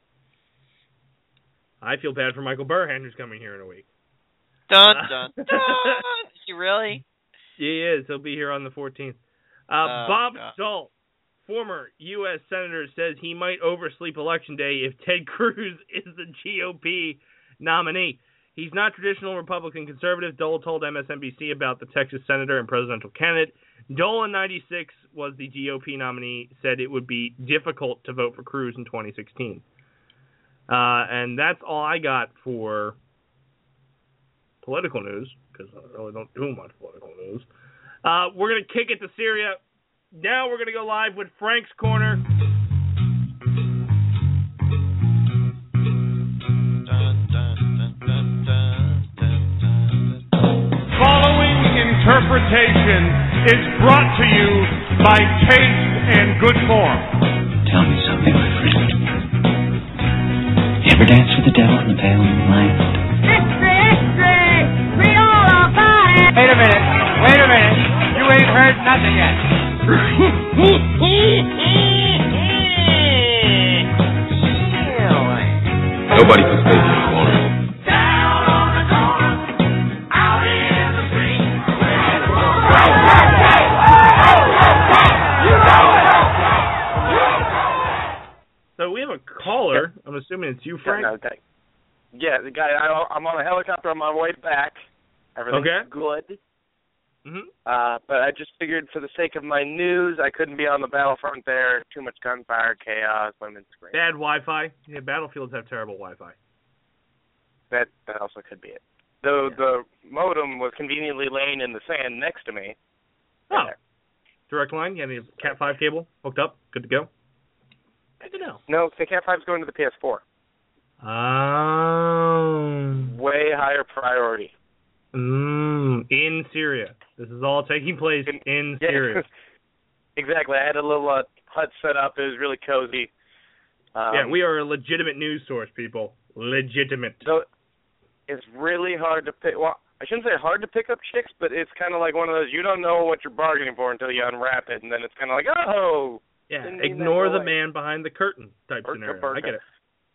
I feel bad for Michael Burhan, who's coming here in a week. Dun, dun, dun. Is he really? He is. He'll be here on the fourteenth. Uh, Oh, Bob God. Stoll, former U S Senator, says he might oversleep Election Day if Ted Cruz is the G O P nominee. He's not traditional Republican conservative. Dole told M S N B C about the Texas senator and presidential candidate. Dole in ninety-six was the G O P nominee, said it would be difficult to vote for Cruz in twenty sixteen. Uh, and that's all I got for political news, because I really don't do much political news. Uh, we're going to kick it to Syria. Now we're going to go live with Frank's Corner. Dun, dun, dun, dun, dun, dun, dun, dun. Following interpretation is brought to you by Taste and Good Form. Tell me something, my friend. You ever dance with the devil in the pale moonlight? History, history, read all about it. Wait a minute, wait a minute. You ain't heard nothing yet. Nobody can stay in the corner. Down on the corner, out in the street. So we have a caller. I'm assuming it's you, Frank. No, that, yeah, the guy. I, I'm on a helicopter on my way back. Everything's Okay. good. Mm-hmm. Uh, but I just figured, for the sake of my news, I couldn't be on the battlefront there. Too much gunfire, chaos, women screaming. Bad Wi-Fi. Yeah, battlefields have terrible Wi-Fi. That that also could be it. though Yeah. the modem was conveniently laying in the sand next to me. Oh. Direct line? You have any Cat five cable hooked up? Good to go? Good to know. No, the Cat five's going to the P S four. Um, Way higher priority. mm, in Syria. This is all taking place in, in Yeah. Syria. Exactly. I had a little uh, hut set up. It was really cozy. Um, yeah, we are a legitimate news source, people. Legitimate. So it's really hard to pick. Well, I shouldn't say hard to pick up chicks, but it's kind of like one of those, you don't know what you're bargaining for until you unwrap it, and then it's kind of like, oh. Yeah, didn't mean ignore that the way. man behind the curtain type Burka, scenario. burka. I get it.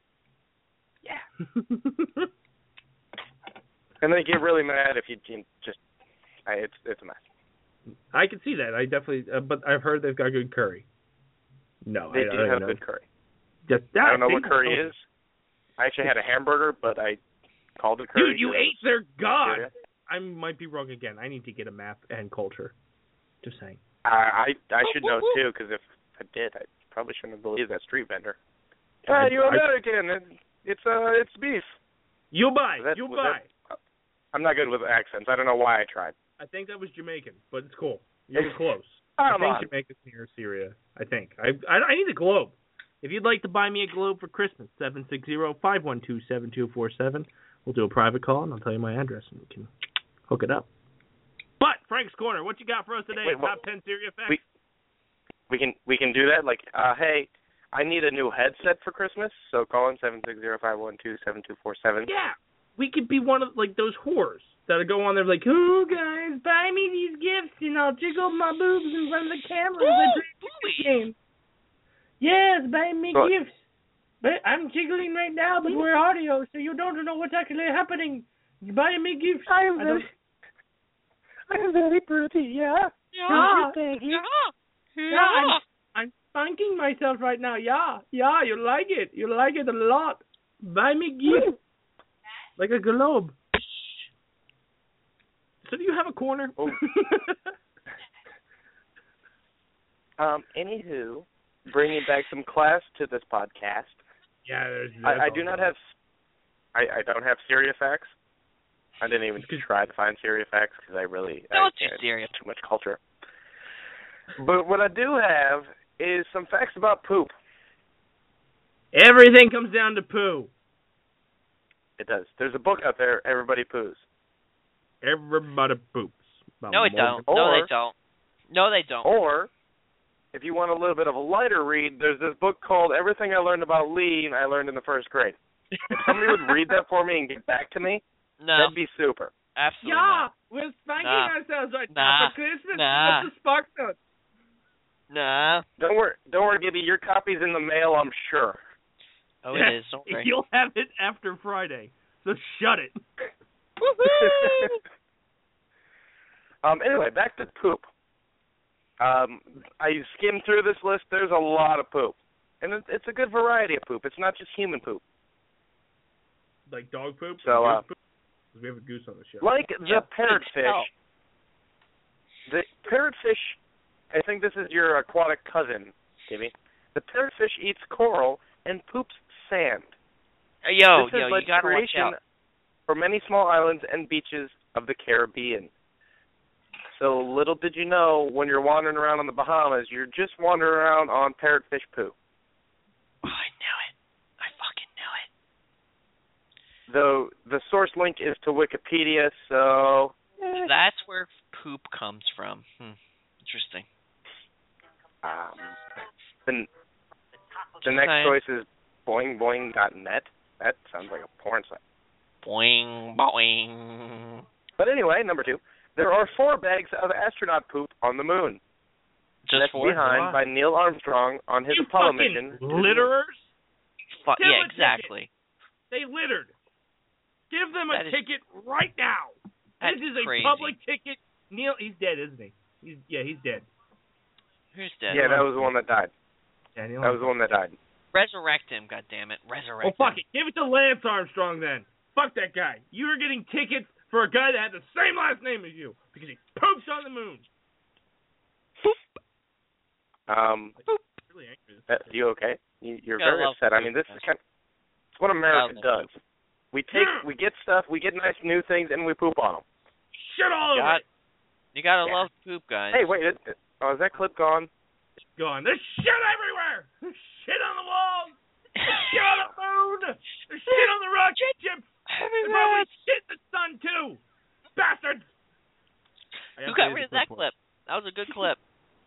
Yeah. And they get really mad if you can just, I, it's it's a mess. I can see that. I definitely, uh, but I've heard they've got good curry. No, They I, do I don't have know. good curry. Just, I don't know see, what curry oh, is. I actually had a hamburger, but I called it curry. Dude, you because ate their god. Syria. I might be wrong again. I need to get a map and culture. Just saying. I I, I should know too, because if I did, I probably shouldn't have believed that street vendor. I- Ah, you I- American? It, it's uh, it's beef. You buy. That- you was buy. that- I'm not good with accents. I don't know why I tried. I think that was Jamaican, but it's cool. You were close. Come I think on. Jamaica's near Syria. I think. I, I I need a globe. If you'd like to buy me a globe for Christmas, seven six zero, five one two, seven two four seven. We'll do a private call, and I'll tell you my address, and we can hook it up. But, Frank's Corner, what you got for us today? Wait, what- Top ten Syria facts? We we can we can do that. Like, uh, hey, I need a new headset for Christmas, so call in seven six zero, five one two, seven two four seven. Yeah. We could be one of, like, those whores that go on there like, oh, guys, buy me these gifts, and I'll jiggle my boobs in front of the camera as I play this game. Yes, buy me But- gifts. But I'm jiggling right now, but we're audio, so you don't know what's actually happening. Buy me gifts. I am I very, I am very pretty, yeah. Yeah. Thank you. Yeah, I'm, I'm spanking myself right now. Yeah, yeah, you like it. You like it a lot. Buy me gifts. Like a globe. So do you have a corner? Oh. Um, anywho, bringing back some class to this podcast. Yeah, there's. I, I do not have. I, I don't have Syria facts. I didn't even try to find Syria facts because I really I Don't you can't- serious? too much culture. But what I do have is some facts about poop. Everything comes down to poo. It does. There's a book out there. Everybody poos. Everybody poops. About No, it don't. Or- No, they don't. No, they don't. Or, if you want a little bit of a lighter read, there's this book called Everything I Learned About Lee I Learned in the First Grade. If somebody would read that for me and get back to me, No, that'd be super. absolutely Yeah, not. we're spanking Nah. ourselves right Nah. now for Christmas. Nah. What's the spark note? Nah. Don't worry, don't worry, Gibby. Your copy's in the mail, I'm sure. Oh, it is. Don't worry. You'll have it after Friday, so shut it. um. Anyway, back to poop. Um, I skimmed through this list. There's a lot of poop, and it, it's a good variety of poop. It's not just human poop. Like dog poop? So, or uh, goose poop? 'Cause we have a goose on the show. Like the Yeah, parrotfish. oh. The parrotfish, I think this is your aquatic cousin, Gibby. The parrotfish eats coral and poops sand. Uh, Yo, this has yo, led you gotta watch creation out. for many small islands and beaches of the Caribbean. So little did you know, when you're wandering around on the Bahamas, you're just wandering around on parrotfish poo. Oh, I knew it. I fucking knew it. Though the source link is to Wikipedia, so So that's where poop comes from. Hmm. Interesting. um, the, the next saying. choice is boing boing dot net. That sounds like a porn site. Boing, boing. But anyway, number two. There are four bags of astronaut poop on the moon. Just left for behind by Neil Armstrong on his You Apollo fucking mission. litterers? Fu- Give yeah, a exactly. They littered. Give them a That is- ticket right now. That's this is a crazy. public ticket. Neil, he's dead, isn't he? He's yeah, he's dead. Who's dead? Yeah, that was the one that died. Yeah, Neil That was the one that died. Resurrect him, goddammit. Resurrect Well, fuck him. it. Give it to Lance Armstrong then. Fuck that guy. You were getting tickets for a guy that had the same last name as you because he poops on the moon. Um, Really angry. uh, you okay? You, you're Yeah, I very love upset. I poop. mean, this is kind of, it's what America I love does. We take, we get stuff, we get nice new things, and we poop on them. Shit all You over got- it. You gotta Yeah. love poop, guys. Hey, wait, it, it- oh, is that clip gone? It's gone. There's shit everywhere. There's shit on the walls. There's shit on the food. There's shit on the rocket chips. There's probably shit in the sun, too. Bastards. Who got rid of that clip? That was a good clip.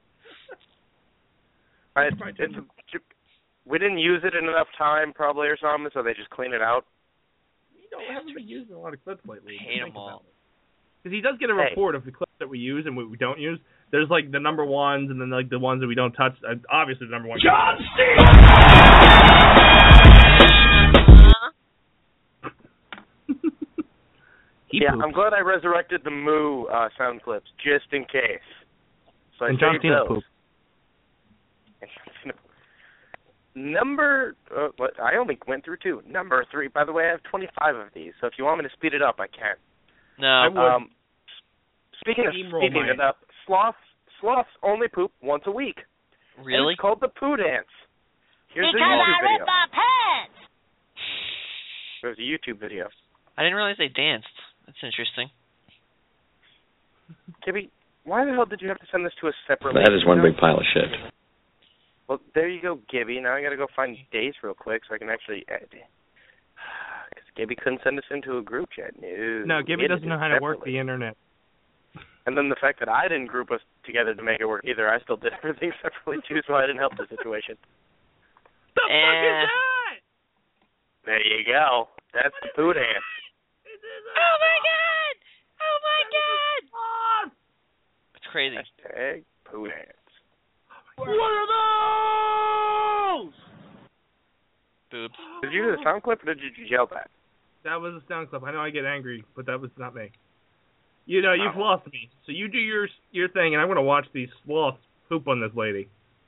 I, it's a, we didn't use it in enough time, probably, or something, so they just clean it out. You know, we haven't been using a lot of clips lately. Hate them all. Because he does get a Hey. report of the clips that we use and what we don't use. There's like the number ones and then like the ones that we don't touch. Uh, obviously, the number one. John Yeah, I'm glad I resurrected the Moo uh, sound clips, just in case. So I And John saved Cena those. poop. Number, uh, what, I only went through two. Number three, by the way, I have twenty-five of these, so if you want me to speed it up, I can. No. I would. Um, speaking of Steamroll speeding mine. it up, sloths, sloths only poop once a week. And Really? it's called the poo dance. Here's Because a YouTube I video. rip my pants. There's a YouTube video. I didn't realize they danced. That's interesting. Gibby, why the hell did you have to send this to us separately? That is one big pile of shit. Well, there you go, Gibby. Now I got to go find Days real quick so I can actually edit. Because Gibby couldn't send us into a group chat. No, No, Gibby we had doesn't know how to work separately. the internet. And then the fact that I didn't group us together to make it work either, I still did everything separately too, so I didn't help the situation. The Eh. fuck is that? There you go. That's the poo dance. Oh my god! Oh my god! It's crazy. Hashtag poo dance. What are those? Boobs. Did you do the sound clip or did you just yell that? That was a sound clip. I know I get angry, but that was not me. You know, you've lost me. So you do your your thing, and I'm going to watch these sloths poop on this lady.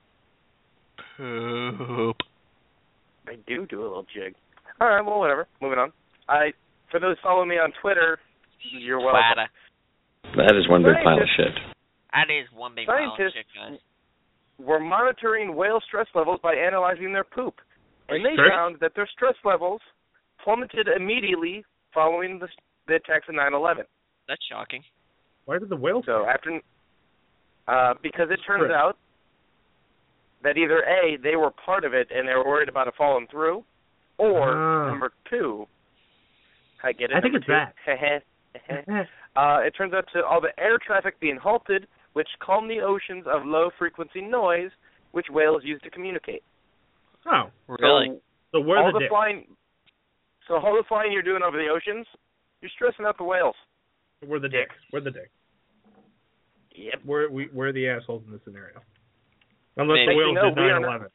Poop. I do do a little jig. All right, well, whatever. Moving on. I, for those following me on Twitter, you're welcome. Plata. That is one big pile of shit. That is one big pile of Scientists shit, guys. were monitoring whale stress levels by analyzing their poop. And they Stress? found that their stress levels plummeted immediately following the, the attacks of nine eleven. That's shocking. Why did the whales? So after, uh, because it turns Stress. out that either A, they were part of it and they were worried about it falling through, or Ah. number two, I get it. I think number it's two, uh, it turns out to all the air traffic being halted, which calmed the oceans of low-frequency noise, which whales use to communicate. Oh, Really? so we're all the, the dicks. flying, so all the flying you're doing over the oceans, you're stressing out the whales. We're the dicks. We're the dicks. Yep. We're we, we're the assholes in this scenario. Unless Maybe. the whales You know, did we are nine not- eleven.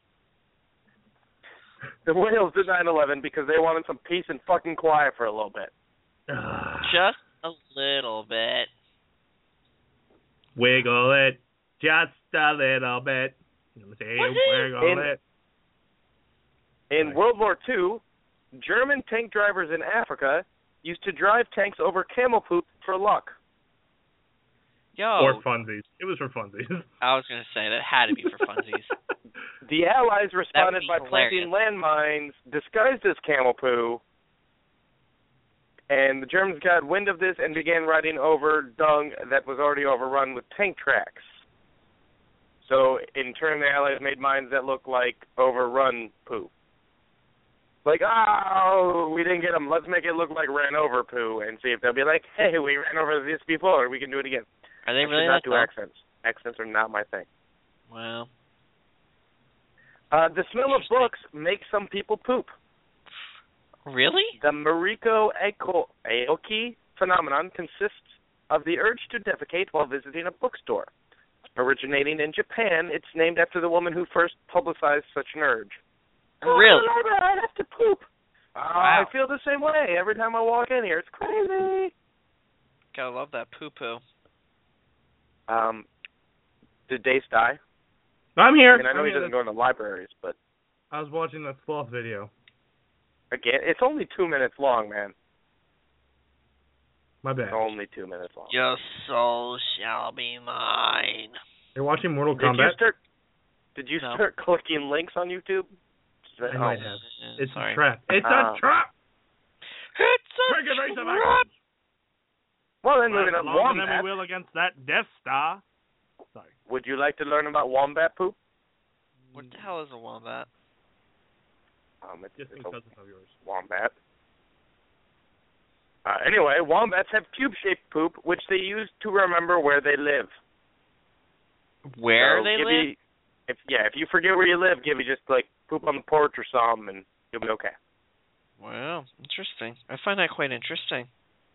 The whales did nine eleven because they wanted some peace and fucking quiet for a little bit. Just a little bit. Wiggle it, just a little bit. Wiggle In- it. In World War Two, German tank drivers in Africa used to drive tanks over camel poop for luck. Yo. Or funsies. It was for funsies. I was going to say, that had to be for funsies. The Allies responded be by planting landmines disguised as camel poo, and the Germans got wind of this and began riding over dung that was already overrun with tank tracks. So, in turn, the Allies made mines that looked like overrun poo. Like, oh, we didn't get them. Let's make it look like ran over poo and see if they'll be like, hey, we ran over this before. We can do it again. Are they I really should not that do dumb? accents. Accents are not my thing. Well, Uh, the smell of books makes some people poop. really? The Mariko Aiko- Aoki phenomenon consists of the urge to defecate while visiting a bookstore. Originating in Japan, it's named after the woman who first publicized such an urge. Really? Oh, no, I have to poop. Uh, Wow. I feel the same way every time I walk in here. It's crazy. Gotta love that poo-poo. Um, did Dace die? I'm here. I mean, I know I'm he here. doesn't go into libraries, but I was watching that sloth video. again, it's only two minutes long, man. My bad. It's only two minutes long. Your soul shall be mine. You're watching Mortal Did you Kombat? start? Did you No. start clicking links on YouTube? I might have. It's Sorry. a trap. It's Uh, a trap. It's Friggin' race of X. Well, then moving Right, on. longer than Wombat. we will against that Death Star. Sorry. Would you like to learn about wombat poop? What the hell is a wombat? Um, it's, Distant it's a cousin of yours. wombat. Uh, anyway, wombats have cube-shaped poop, which they use to remember where they live. Where So, they Gibby, live? If yeah, if you forget where you live, Gibby, just like poop on the porch or something, and you'll be okay. Wow, interesting. I find that quite interesting.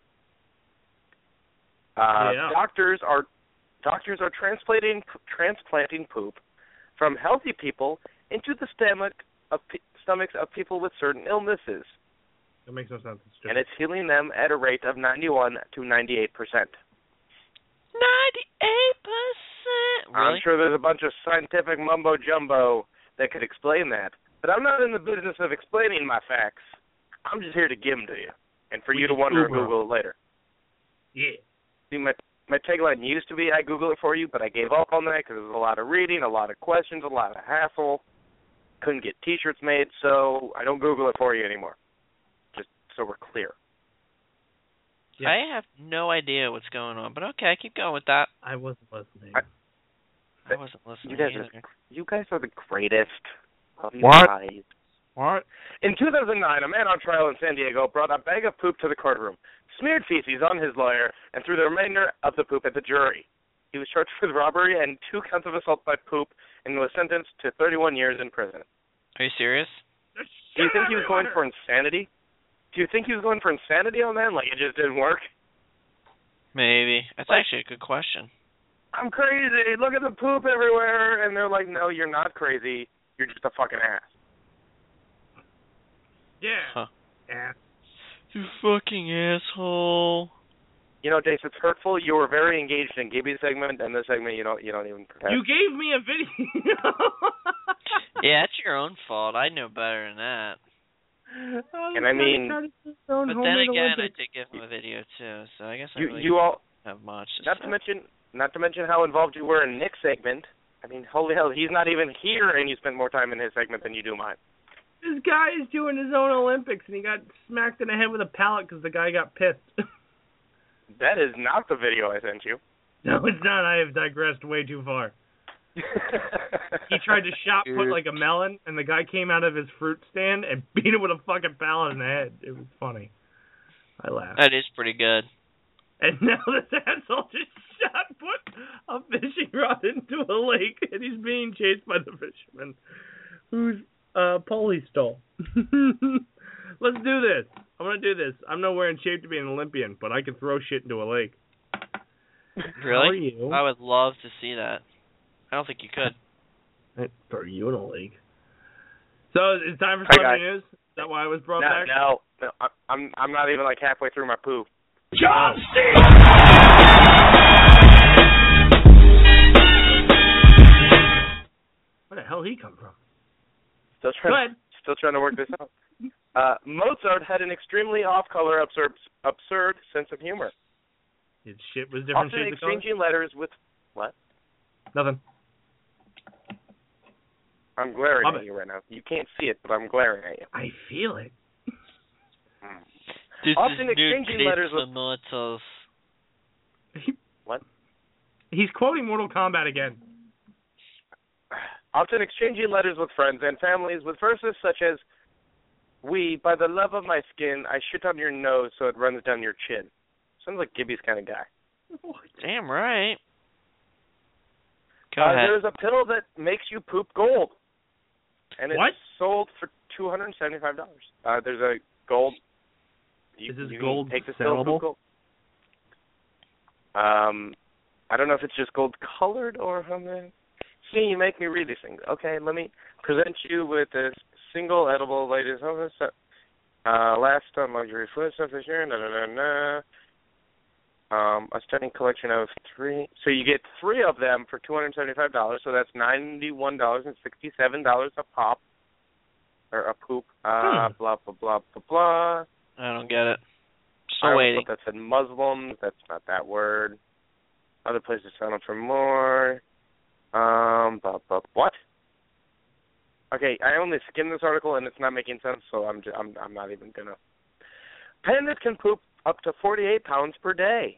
Uh, Yeah. Doctors are doctors are transplanting transplanting poop from healthy people into the stomach of pe- stomachs of people with certain illnesses, That makes no sense. It's and it's healing them at a rate of ninety-one to ninety-eight percent. ninety-eight percent. Really? I'm sure there's a bunch of scientific mumbo jumbo that could explain that, but I'm not in the business of explaining my facts. I'm just here to give them to you, and for We you to just wonder Google and Google it later. Yeah. See, my my tagline used to be "I Google it for you," but I gave up on that because there was a lot of reading, a lot of questions, a lot of hassle. Couldn't get T-shirts made, so I don't Google it for you anymore. Just so we're clear. Yeah. I have no idea what's going on, but okay, keep going with that. I wasn't listening. I, I wasn't listening you guys either. are you guys are the greatest. Love you What? guys. What? In two thousand nine, a man on trial in San Diego brought a bag of poop to the courtroom, smeared feces on his lawyer, and threw the remainder of the poop at the jury. He was charged with robbery and two counts of assault by poop and was sentenced to thirty-one years in prison. Are you serious? Do you think he was going for insanity? Do you think he was going for insanity on that? Like it just didn't work? Maybe. That's Like- actually a good question. I'm crazy. Look at the poop everywhere. And they're like, no, you're not crazy. You're just a fucking ass. Yeah. Huh. Ass. You fucking asshole. You know, Dace, it's hurtful. You were very engaged in Gibby's segment, and this segment you don't you don't even pretend. You gave me a video. Yeah, it's your own fault. I know better than that. And I mean- But then again, I did give him a video too, so I guess I you really you all don't have much to not say. to mention not to mention how involved you were in Nick's segment. I mean, holy hell, he's not even here, and you spent more time in his segment than you do mine. This guy is doing his own Olympics, and he got smacked in the head with a pallet because the guy got pissed. That is not the video I sent you. No, it's not. I have digressed way too far. He tried to shot put like a melon, and the guy came out of his fruit stand and beat him with a fucking pallet in the head. It was funny. I laughed. That is pretty good. And now this asshole just shot put a fishing rod into a lake, and he's being chased by the fisherman, whose uh, pole he stole. Let's do this. I'm gonna do this. I'm nowhere in shape to be an Olympian, but I can throw shit into a lake. Really? How are you? I would love to see that. I don't think you could. I'd throw you in a lake. So it's time for Hi, celebrity guys. news. Is that why I was brought no, back? no, no, I- I'm I'm not even like halfway through my poo. John Where the hell did he come from? Still Go trying, ahead. still trying to work this out. Uh, Mozart had an extremely off-color, absurd, absurd sense of humor. His shit was different Often shades of color? exchanging letters with what? Nothing. I'm glaring Love at it. you right now. You can't see it, but I'm glaring at you. I feel it. This Often is new exchanging taste letters with for mortals. what? He's quoting Mortal Kombat again. Often exchanging letters with friends and families with verses such as, "We, by the love of my skin, I shit on your nose so it runs down your chin." Sounds like Gibby's kind of guy. Damn right. Go Uh, ahead. there's a pill that makes you poop gold, and it's What? sold for two hundred and seventy-five dollars. Uh, there's a gold. You, Is this you gold take this pill, sellable? poop gold. Um, I don't know if it's just gold colored or something. See, you make me read these things. Okay, let me present you with this single edible latest uh, last on luxury food stuff this year. Da, da, da, da. Um, a stunning collection of three. So you get three of them for two hundred seventy-five dollars. So that's ninety-one dollars and sixty-seven dollars a pop or a poop. Uh, Hmm. Blah blah blah blah blah. I don't get it. Still I waiting. thought that said Muslims. That's not that word. Other places sign up for more. Um, blah, blah, what? Okay, I only skimmed this article and it's not making sense, so I'm just, I'm I'm not even gonna. Pandas can poop up to forty-eight pounds per day.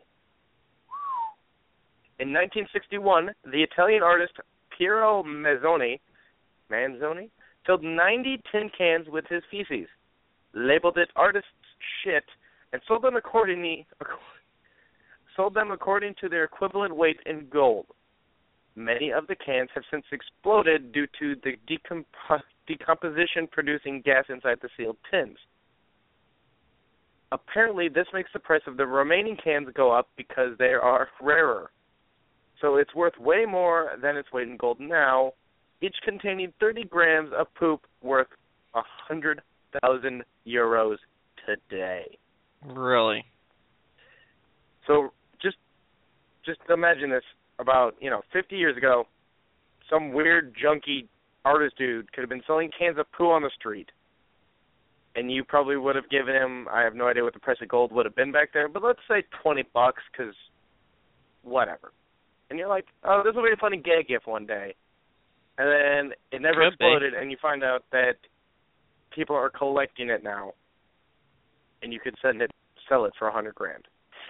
In nineteen sixty-one, the Italian artist Piero Manzoni, Manzoni filled ninety tin cans with his feces, labeled it artist's shit, and sold them accordingly, sold them according to their equivalent weight in gold. Many of the cans have since exploded due to the decomp- decomposition producing gas inside the sealed tins. Apparently, this makes the price of the remaining cans go up because they are rarer. So it's worth way more than its weight in gold now, each containing thirty grams of poop worth one hundred thousand euros today. Really? So just just imagine this. About, you know, fifty years ago, some weird, junky artist dude could have been selling cans of poo on the street. And you probably would have given him, I have no idea what the price of gold would have been back there, but let's say twenty bucks, because whatever. And you're like, oh, this will be a funny gag gift one day. And then it never Could exploded, be. and you find out that people are collecting it now. And you could send it, sell it for a hundred grand.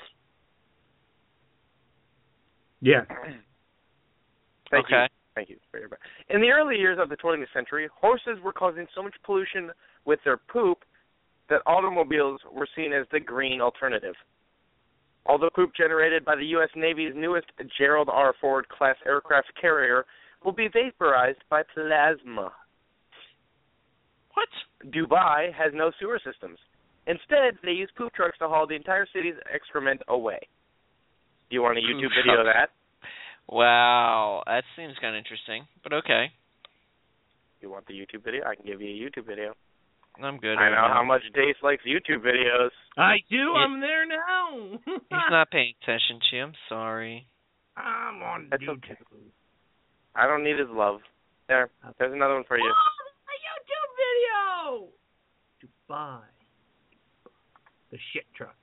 Yeah. Thank okay. you. Thank you. for your back. In the early years of the twentieth century, horses were causing so much pollution with their poop that automobiles were seen as the green alternative. All the poop generated by the U S Navy's newest Gerald R. Ford class aircraft carrier will be vaporized by plasma. What? Dubai has no sewer systems. Instead, they use poop trucks to haul the entire city's excrement away. Do you want a YouTube video of that? Wow, that seems kind of interesting, but okay. You want the YouTube video? I can give you a YouTube video. I'm good. I right know now. how much Dace likes YouTube videos. I do. It- I'm there now. He's not paying attention to you. I'm sorry. I'm on That's YouTube. okay. I don't need his love. There, there's another one for you. Oh, a YouTube video! Dubai. The shit trucks.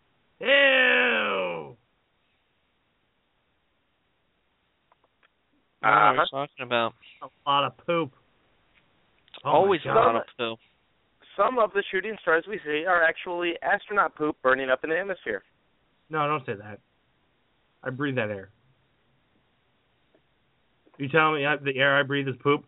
Ew! What are we Uh-huh. talking about? A lot of poop. Oh Always a my lot God. of poop. Some of the shooting stars we see are actually astronaut poop burning up in the atmosphere. No, don't say that. I breathe that air. You telling me I, the air I breathe is poop?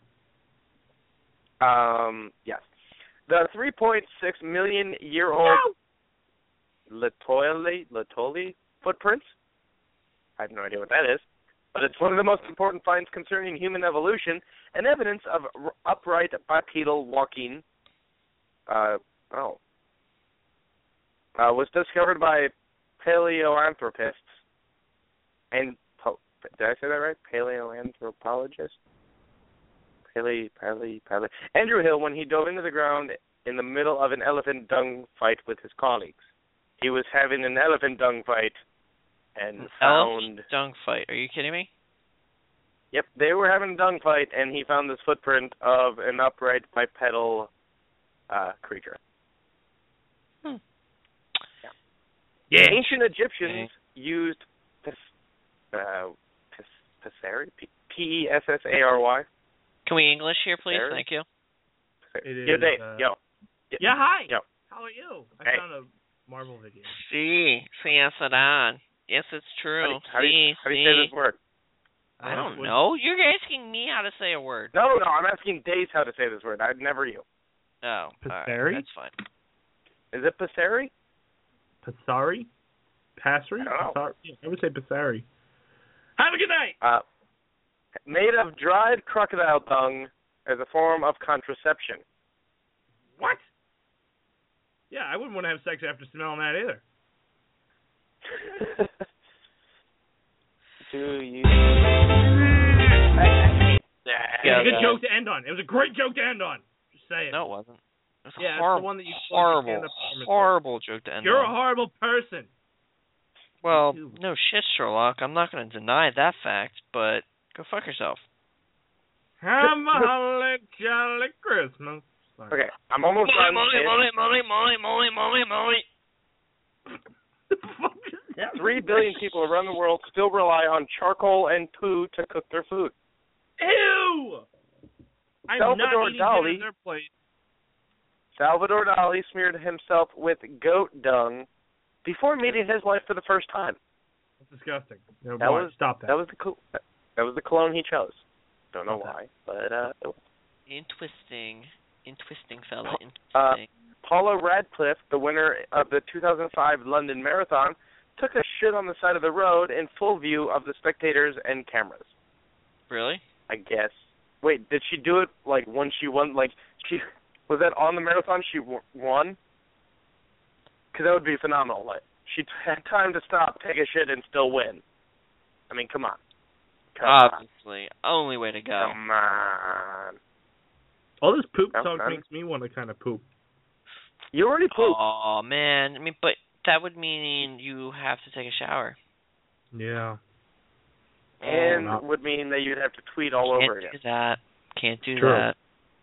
Um, yes. The three point six million year old Laetoli Laetoli footprints. I have no idea what that is, but it's one of the most important finds concerning human evolution and evidence of r- upright bipedal walking. Uh, oh, uh, was discovered by paleoanthropists and po- did I say that right? Paleoanthropologist. Paley, Paley, Paley. Andrew Hill, when he dove into the ground in the middle of an elephant dung fight with his colleagues. He was having an elephant dung fight and An found... elephant dung fight. Are you kidding me? Yep, they were having a dung fight, and he found this footprint of an upright bipedal uh, creature. Hmm. Yeah. Yeah. Ancient Egyptians used pes, uh, pes, pessary, P E S S A R Y. Can we English here, please? There. Thank you. It Yo, is, Dave. uh, Yo. Yeah, hi. Yo. How are you? I Hey. found a Marvel video. Sí, sí, es verdad. Yes, it's true. How do, how do sí, you, how do you sí. say this word? I don't What- know. You're asking me how to say a word. No, no, I'm asking Days how to say this word. I'd never you. Oh, all right, Passeri? that's fine. Is it Passeri? Passari? Passari? I don't know. Passari? Yeah, I would say Passari. Have a good night. Uh, made of dried crocodile dung as a form of contraception. What? Yeah, I wouldn't want to have sex after smelling that either. Do you? It was a good that- joke to end on. It was a great joke to end on. Just saying. No, it wasn't. It was Yeah, a it's the horrible, one that you close the horrible, stand-up performance with. horrible joke to end You're a on. horrible person. Well, You too. no shit, Sherlock. I'm not going to deny that fact, but go fuck yourself. Have a holly jolly Christmas. Sorry. Okay, I'm almost done. Molly, Molly, Molly, Molly, Molly, Molly, Molly. The fuck is that? Three billion people around the world still rely on charcoal and poo to cook their food. Ew! I'm Salvador not eating Dali- dinner at their place. Salvador Dali smeared himself with goat dung before meeting his wife for the first time. That's disgusting. No, that boy, was stop that. That was the col- that was the cologne he chose. Don't know why, but uh, it was. Interesting, interesting fella. Uh, Interesting. Paula Radcliffe, the winner of the two thousand five London Marathon, took a shit on the side of the road in full view of the spectators and cameras. Really? I guess. Wait, did she do it like when she won? Like she was that on the marathon she w- won? Because that would be phenomenal. Like she had time to stop, take a shit, and still win. I mean, come on. Come Obviously, on. Only way to go. Come on. All this poop No, talk none. makes me want to kind of poop. You already pooped. Oh man, I mean, but that would mean you have to take a shower. Yeah. And Oh, no. would mean that you'd have to tweet all Can't over again. do that. Can't do True. that.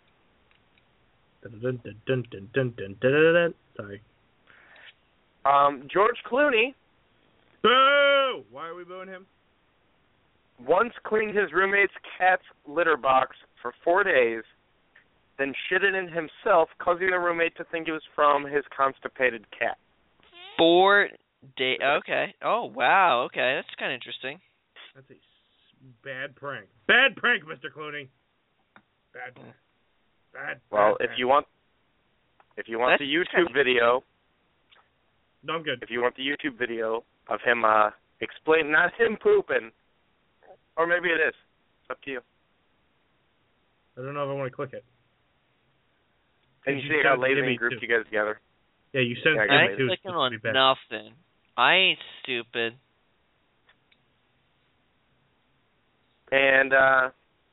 Dun, dun, dun, dun, dun, dun, dun, dun, dun. Sorry. Um, George Clooney Boo! Why are we booing him? once cleaned his roommate's cat's litter box for four days, then shit it in himself, causing the roommate to think it was from his constipated cat. Four day. Okay. Oh wow. Okay, that's kind of interesting. That's a s- bad prank. Bad prank, Mister Clooney. Bad. Bad. Well, bad if prank. you want, if you want That's the YouTube video, No, I'm good. if you want the YouTube video of him uh explain, not him pooping, or maybe it is. It's up to you. I don't know if I want to click it. And you You see how gotta give Lazy me grouped two. you guys together. Yeah, you sent Yeah, I it got I to it. ain't me too. clicking on Be bad. nothing. I ain't stupid. And uh,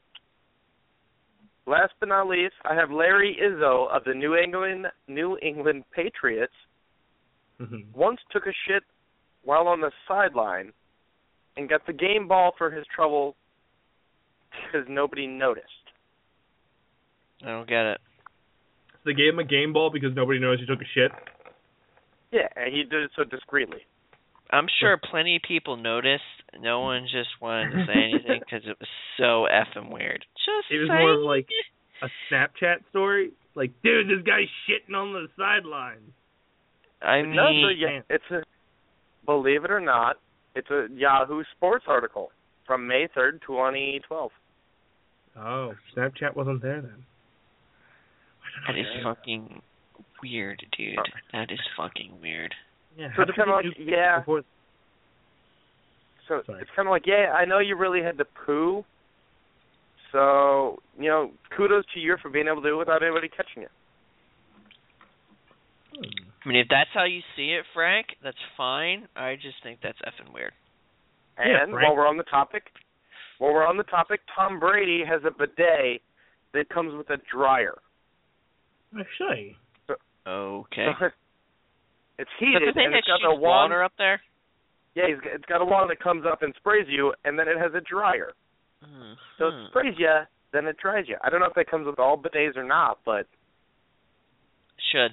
last but not least, I have Larry Izzo of the New England New England Patriots. Mhm. Once took a shit while on the sideline and got the game ball for his trouble because nobody noticed. I don't get it. So they gave him a game ball because nobody knows he took a shit. Yeah, and he did it so discreetly. I'm sure plenty of people noticed. No one just wanted to say anything because it was so effing weird. Just It was saying. more of like a Snapchat story. Like, dude, this guy's shitting on the sideline. I It's not mean, a, yeah, it's a, believe it or not, it's a Yahoo Sports article from May third, twenty twelve. Oh, Snapchat wasn't there then. that is fucking weird, dude. That is fucking weird. Yeah, So how it's did kind of we like, do yeah. before- So Sorry. it's kind of like, yeah, I know you really had to poo. So, you know, kudos to you for being able to do it without anybody catching you. I mean, if that's how you see it, Frank, that's fine. I just think that's effing weird. Yeah, And Frank. while we're on the topic, while we're on the topic, Tom Brady has a bidet that comes with a dryer. Actually. Okay. It's Is that heated the thing and that it's got a shoots wand. water up there? Yeah, he's got, it's got a wand that comes up and sprays you, and then it has a dryer. Hmm. So it sprays you, then it dries you. I don't know if that comes with all bidets or not, but Should.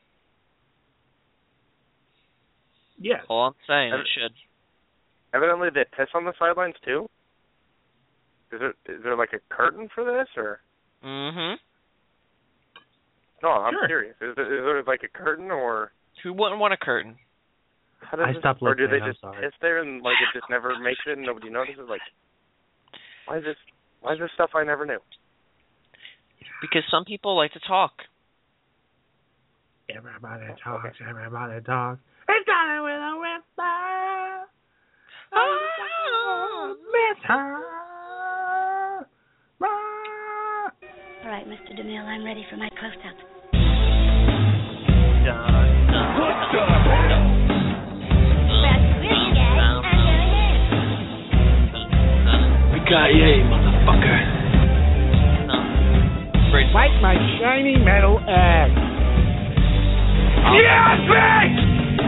Yes. All I'm saying, Ev- it should. evidently they piss on the sidelines too. Is there is there like a curtain for this, or Mm-hmm. no? I'm Sure. serious. Is there, is there like a curtain, or Who wouldn't want a curtain? how does I this, stopped or do listening, they I'm just sorry. piss there and like it just never makes it and nobody notices? Like, why is this? Why is this stuff I never knew? Because some people like to talk. Everybody talks, everybody talks. It's got it with a whisper. Oh, miss her. All right, Mister DeMille, I'm ready for my close-up. Yippee-ki-yay, motherfucker. Fight my shiny metal ass. Yes, Vic!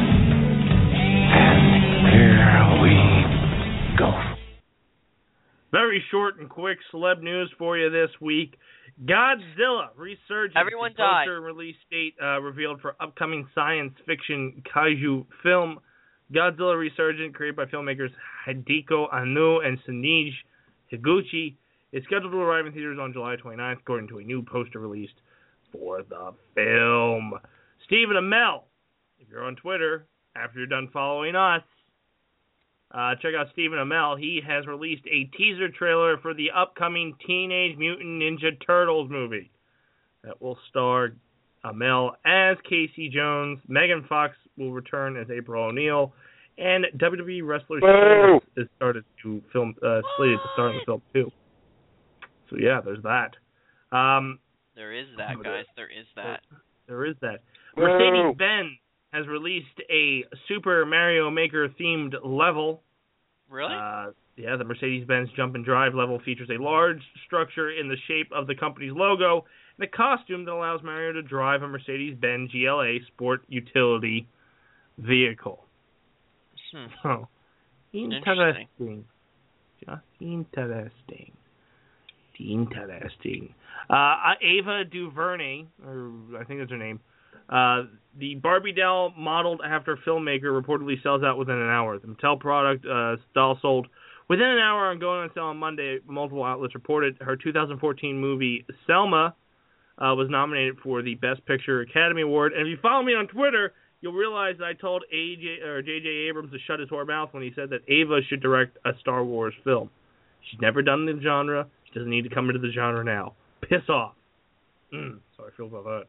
Here we go. Very short and quick celeb news for you this week. Godzilla resurgence. Everyone The died. poster release date uh, revealed for upcoming science fiction kaiju film. Godzilla Resurgent, created by filmmakers Hideko Anno and Sunji Higuchi, is scheduled to arrive in theaters on July twenty-ninth, according to a new poster released for the film. Stephen Amell, if you're on Twitter, after you're done following us, uh, check out Stephen Amell. He has released a teaser trailer for the upcoming Teenage Mutant Ninja Turtles movie that will star Amell as Casey Jones. Megan Fox will return as April O'Neil, and W W E wrestler Sheamus is started to film, uh, slated to start in the film too. So yeah, there's that. Um, there is that, guys. There is that. There is that. Mercedes-Benz has released a Super Mario Maker themed level. Really? Uh, yeah, the Mercedes-Benz Jump and Drive level features a large structure in the shape of the company's logo and a costume that allows Mario to drive a Mercedes-Benz G L A sport utility vehicle. Hmm. So, interesting. Just interesting. Interesting. Uh, Ava DuVernay, or I think that's her name, uh, the Barbie doll modeled after filmmaker reportedly sells out within an hour. The Mattel product uh, doll sold within an hour and going on sale on Monday. Multiple outlets reported her two thousand fourteen movie Selma uh, was nominated for the Best Picture Academy Award. And if you follow me on Twitter, you'll realize that I told A J or J J Abrams to shut his whore mouth when he said that Ava should direct a Star Wars film. She's never done the genre. She doesn't need to come into the genre now. Piss off. Mm, so I feel about that.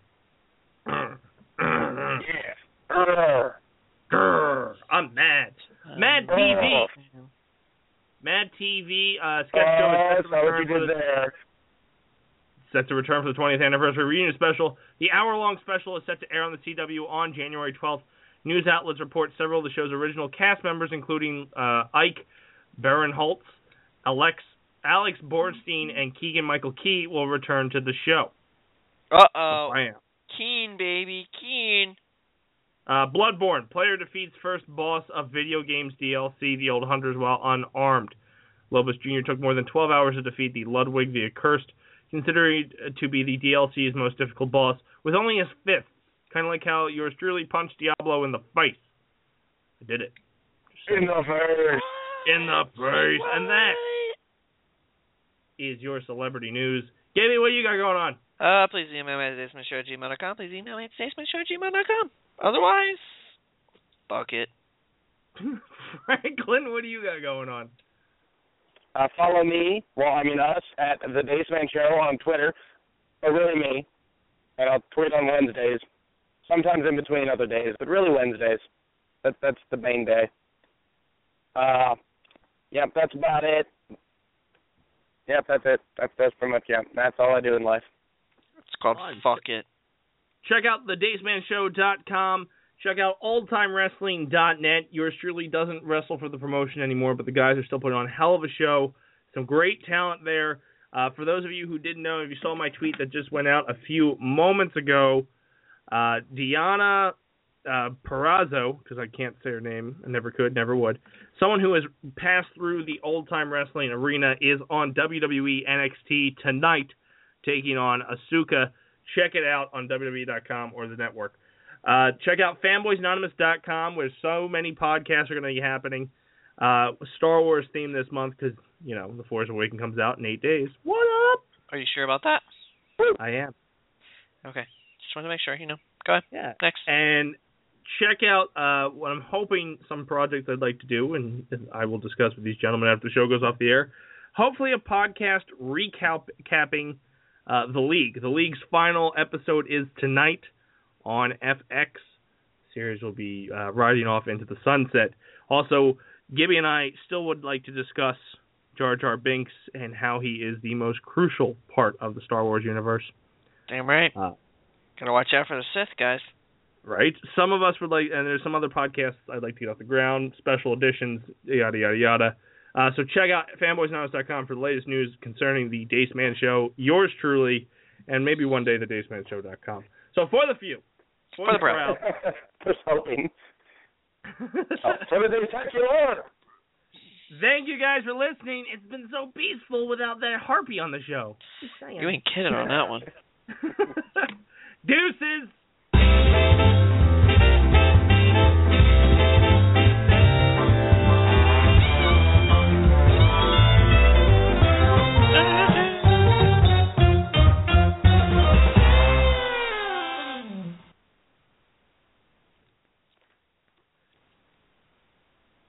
Yeah. Grr. I'm mad. Mad T V. Mad T V uh, sketch show is set to return for the, set to return for the twentieth anniversary reunion special. The hour-long special is set to air on the C W on January twelfth. News outlets report several of the show's original cast members, including uh, Ike Barinholtz, Alex Alex Borstein, and Keegan-Michael Key will return to the show. Uh-oh. Bam. Keen, baby, Keen. Uh, Bloodborne. Player defeats first boss of video games D L C, the Old Hunters, while unarmed. Lobos Junior took more than twelve hours to defeat the Ludwig the Accursed, considered to be the D L C's most difficult boss, with only his fifth. Kind of like how yours truly punched Diablo in the face. I did it. In the face. In the face. And that is your celebrity news. Gaby, what you got going on? Uh, please email me at dacemanshore at gmail dot com. Please email me at dacemanshore at gmail dot com. Otherwise, fuck it. Franklin, what do you got going on? Uh, follow me, well, I mean us, at The Daceman Show on Twitter. Or really me. And I'll tweet on Wednesdays. Sometimes in between other days, but really Wednesdays. That, that's the main day. Uh, yep, that's about it. Yep, that's it. That's, that's pretty much, yeah. That's all I do in life. It's called fuck it. Check out the daceman show dot com. Check out old time wrestling dot net. Yours truly doesn't wrestle for the promotion anymore, but the guys are still putting on a hell of a show. Some great talent there. Uh, for those of you who didn't know, if you saw my tweet that just went out a few moments ago, uh, Diana uh, Perazzo, because I can't say her name, I never could, never would, someone who has passed through the old-time wrestling arena, is on W W E N X T tonight, taking on Asuka. Check it out on W W E dot com or the network. Uh, check out fanboys anonymous dot com, where so many podcasts are going to be happening. Uh, Star Wars theme this month, because, you know, The Force Awakens comes out in eight days. What up? Are you sure about that? I am. Okay. Just wanted to make sure, you know. Go ahead. Yeah. Next. And check out uh, what I'm hoping, some projects I'd like to do, and I will discuss with these gentlemen after the show goes off the air. Hopefully a podcast recapping uh, The League. The League's final episode is tonight on F X. The series will be uh, riding off into the sunset. Also, Gibby and I still would like to discuss Jar Jar Binks and how he is the most crucial part of the Star Wars universe. Damn right. Uh, Gotta watch out for the Sith, guys. Right? Some of us would like, and there's some other podcasts I'd like to get off the ground, special editions, yada, yada, yada. Uh, so check out fanboys anonymous dot com for the latest news concerning the Dace Man Show, yours truly, and maybe one day the dace man show dot com. So for the few, for, for the, the crowd. Just hoping. oh, for the spectacular. Thank you guys for listening. It's been so peaceful without that harpy on the show. You ain't kidding on that one. Deuces.